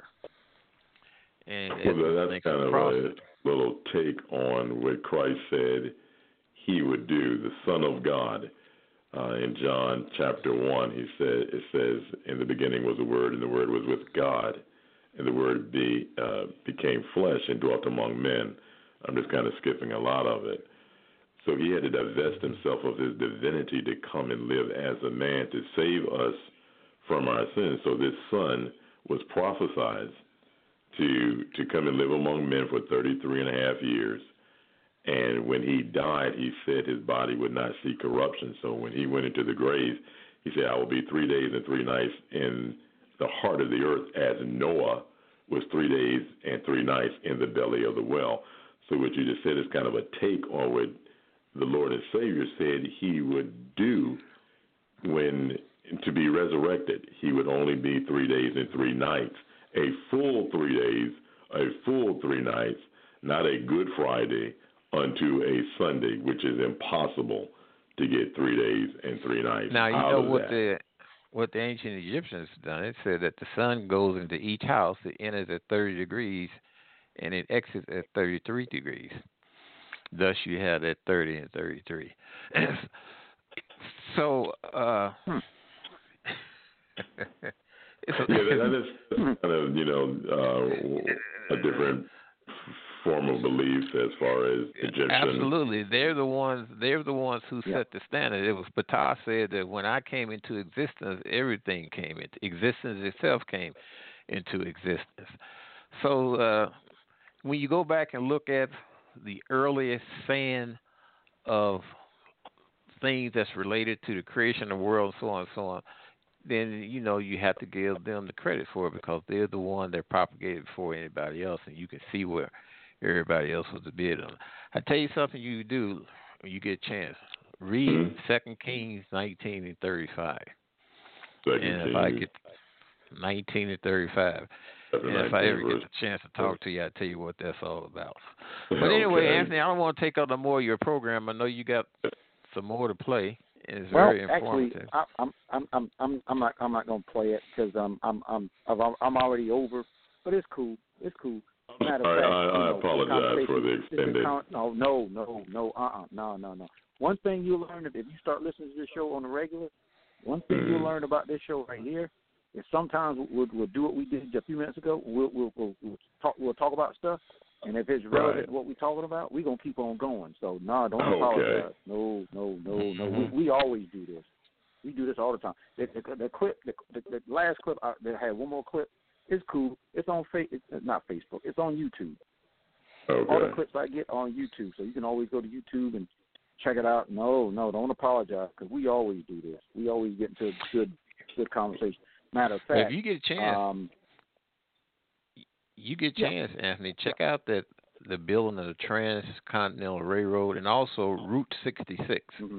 Speaker 8: And
Speaker 9: that's kind of a little take on what Christ said he would do, the Son of God. In John chapter 1, it says, in the beginning was the Word, and the Word was with God, and the Word became flesh and dwelt among men. I'm just kind of skipping a lot of it. So he had to divest himself of his divinity to come and live as a man to save us from our sins. So this son was prophesied to come and live among men for 33 and a half years. And when he died, he said his body would not see corruption. So when he went into the grave, he said, I will be 3 days and 3 nights in the heart of the earth, as Noah was 3 days and 3 nights in the belly of the well. So what you just said is kind of a take on what the Lord and Savior said he would do when to be resurrected. He would only be 3 days and 3 nights, a full 3 days, a full 3 nights, not a Good Friday unto a Sunday, which is impossible to get 3 days and 3 nights.
Speaker 8: Now you
Speaker 9: out
Speaker 8: know
Speaker 9: of
Speaker 8: what
Speaker 9: that.
Speaker 8: the ancient Egyptians done. It said that the sun goes into each house, it enters at 30 degrees, and it exits at 33 degrees. Thus, you have that 30 and 33. So,
Speaker 9: that is kind of, a different form of belief as far as Egyptian.
Speaker 8: Absolutely, they're the ones who set the standard. It was Ptah said that when I came into existence, everything came into existence. Itself came into existence. So when you go back and look at the earliest saying of things that's related to the creation of the world, and so on, then you have to give them the credit for it, because they're the one that propagated before anybody else, and you can see where everybody else was a bit on. I tell you something you do when you get a chance. Read 2 Kings 19 and 35. If I get 19 and 35. And if I ever get the chance to talk to you, I'll tell you what that's all about. But anyway, Anthony, I don't want to take up no more of your program. I know you got some more to play, and it's very informative.
Speaker 2: Actually, I'm not going to play it because I'm already over. But it's cool. It's cool. Matter of fact,
Speaker 9: I apologize for the extended.
Speaker 2: No. One thing you'll learn if you start listening to this show on the regular, one thing you'll learn about this show right here is sometimes we'll do what we did just a few minutes ago. We'll talk about stuff, and if it's relevant to what we're talking about, we're gonna keep on going. So don't apologize. No. We always do this. We do this all the time. The clip, the last clip, that had one more clip. It's cool. It's on it's not Facebook. It's on YouTube.
Speaker 9: Okay.
Speaker 2: All the clips I get are on YouTube, so you can always go to YouTube and check it out. No, don't apologize, because we always do this. We always get into a good conversation. Matter of fact,
Speaker 8: if you get a chance, Anthony, check out the building of the Transcontinental Railroad and also Route 66.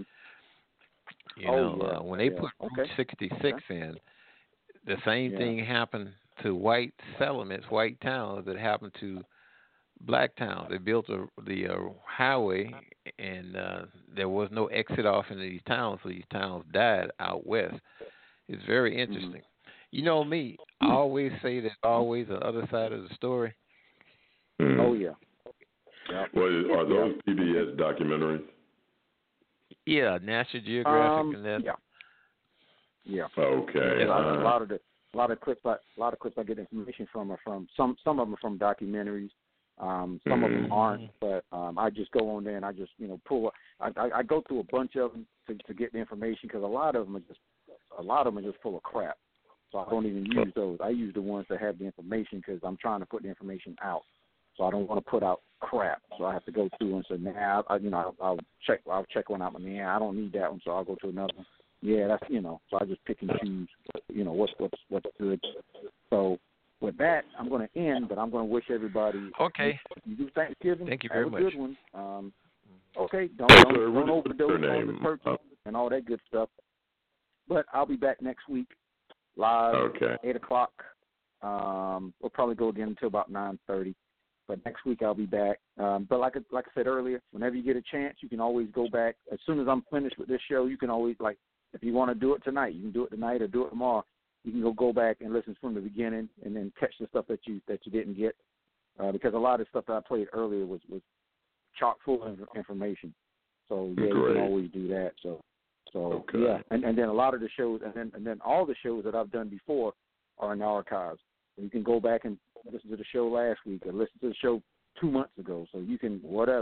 Speaker 2: Mm-hmm.
Speaker 8: When they put Route 66 in, the same thing happened to white settlements, white towns, that happened to black towns. They built the highway, and there was no exit off into these towns, so these towns died out west. It's very interesting. Mm-hmm. You know me, I always say there's always the other side of the story.
Speaker 9: Mm-hmm.
Speaker 2: Oh, yeah.
Speaker 9: Well, are those PBS documentaries?
Speaker 8: Yeah, National Geographic and that.
Speaker 2: Yeah.
Speaker 9: Okay.
Speaker 2: A lot of clips I get information from are from some of them are from documentaries. Some of them aren't, but I just go on there and I just pull. I go through a bunch of them to get the information, because a lot of them are just full of crap. So I don't even use those. I use the ones that have the information, because I'm trying to put the information out. So I don't want to put out crap. So I have to go through and say, I'll check one out. But I don't need that one, so I'll go to another one. Yeah, that's So I just pick and choose, what's good. So with that, I'm going to end, but I'm going to wish everybody.
Speaker 8: Okay.
Speaker 2: You do Thanksgiving.
Speaker 8: Thank you very much.
Speaker 2: Have a good one. Okay. Don't overdose on the turkey and all that good stuff. But I'll be back next week, live, 8 o'clock. We'll probably go again until about 9:30. But next week I'll be back. But like I said earlier, whenever you get a chance, you can always go back. As soon as I'm finished with this show, you can always, if you want to do it tonight, you can do it tonight or do it tomorrow. You can go back and listen from the beginning and then catch the stuff that you didn't get, because a lot of the stuff that I played earlier was chock full of information. So you can always do that. So and then a lot of the shows and then all the shows that I've done before are in the archives. You can go back and listen to the show last week or listen to the show 2 months ago. So you can whatever.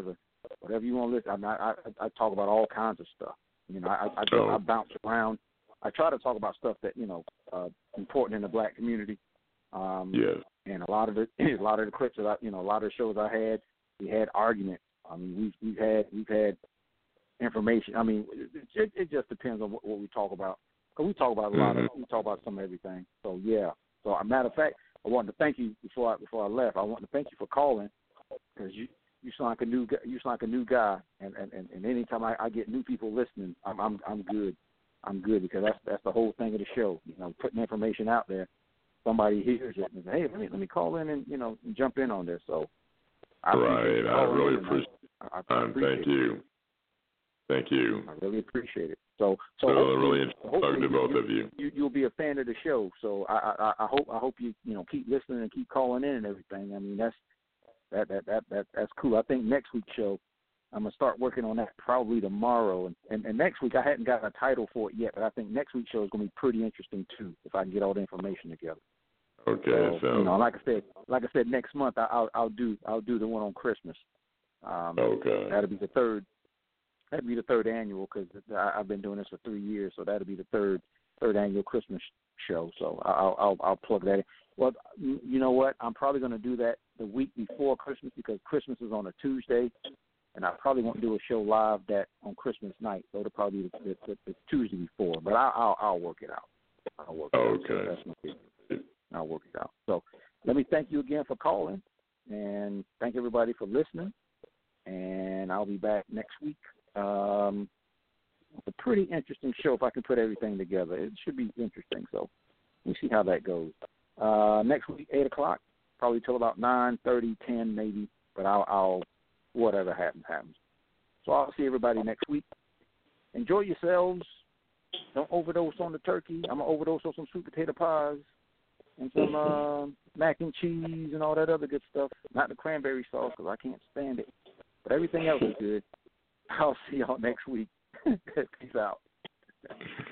Speaker 2: whatever you want to listen. I talk about all kinds of stuff. You know, I bounce around. I try to talk about stuff that, you know, important in the black community.
Speaker 9: Yes.
Speaker 2: And a lot of the clips that a lot of the shows I had, we had arguments. I mean, we've had information. I mean, it just depends on what we talk about. Because we talk about we talk about some of everything. So yeah. So a matter of fact, I wanted to thank you before I left. I wanted to thank you for calling, because you sound like a new guy. You sound like a new guy, and anytime I get new people listening, I'm good. I'm good, because that's the whole thing of the show. You know, putting information out there. Somebody hears it and says, hey, let me call in and, you know, jump in on this. So
Speaker 9: I really appreciate it. Thank you. Thank you.
Speaker 2: I really appreciate it. So
Speaker 9: really interesting talking to both of you.
Speaker 2: You'll be a fan of the show. So I hope you keep listening and keep calling in and everything. I mean, that's cool. I think next week's show, I'm gonna start working on that probably tomorrow. And next week, I hadn't got a title for it yet, but I think next week's show is gonna be pretty interesting too, if I can get all the information together.
Speaker 9: Okay.
Speaker 2: So like I said, next month I'll do the one on Christmas.
Speaker 9: Okay.
Speaker 2: That'll be the third. That'd be the third annual, because I've been doing this for 3 years, so that'll be the third annual Christmas show. So I'll plug that in. Well, you know what? I'm probably going to do that the week before Christmas, because Christmas is on a Tuesday, and I probably won't do a show live that on Christmas night. So it'll probably be the Tuesday before. But I'll work it out. I'll work it out. So that's no big. I'll work it out. So let me thank you again for calling, and thank everybody for listening. And I'll be back next week. It's a pretty interesting show if I can put everything together. It should be interesting, so we'll see how that goes. Next week, 8 o'clock, probably till about 9:30, 10 maybe, but I'll whatever happens. So I'll see everybody next week. Enjoy yourselves. Don't overdose on the turkey. I'm going to overdose on some sweet potato pies and some mac and cheese and all that other good stuff. Not the cranberry sauce, because I can't stand it. But everything else is good. I'll see y'all next week. Peace out.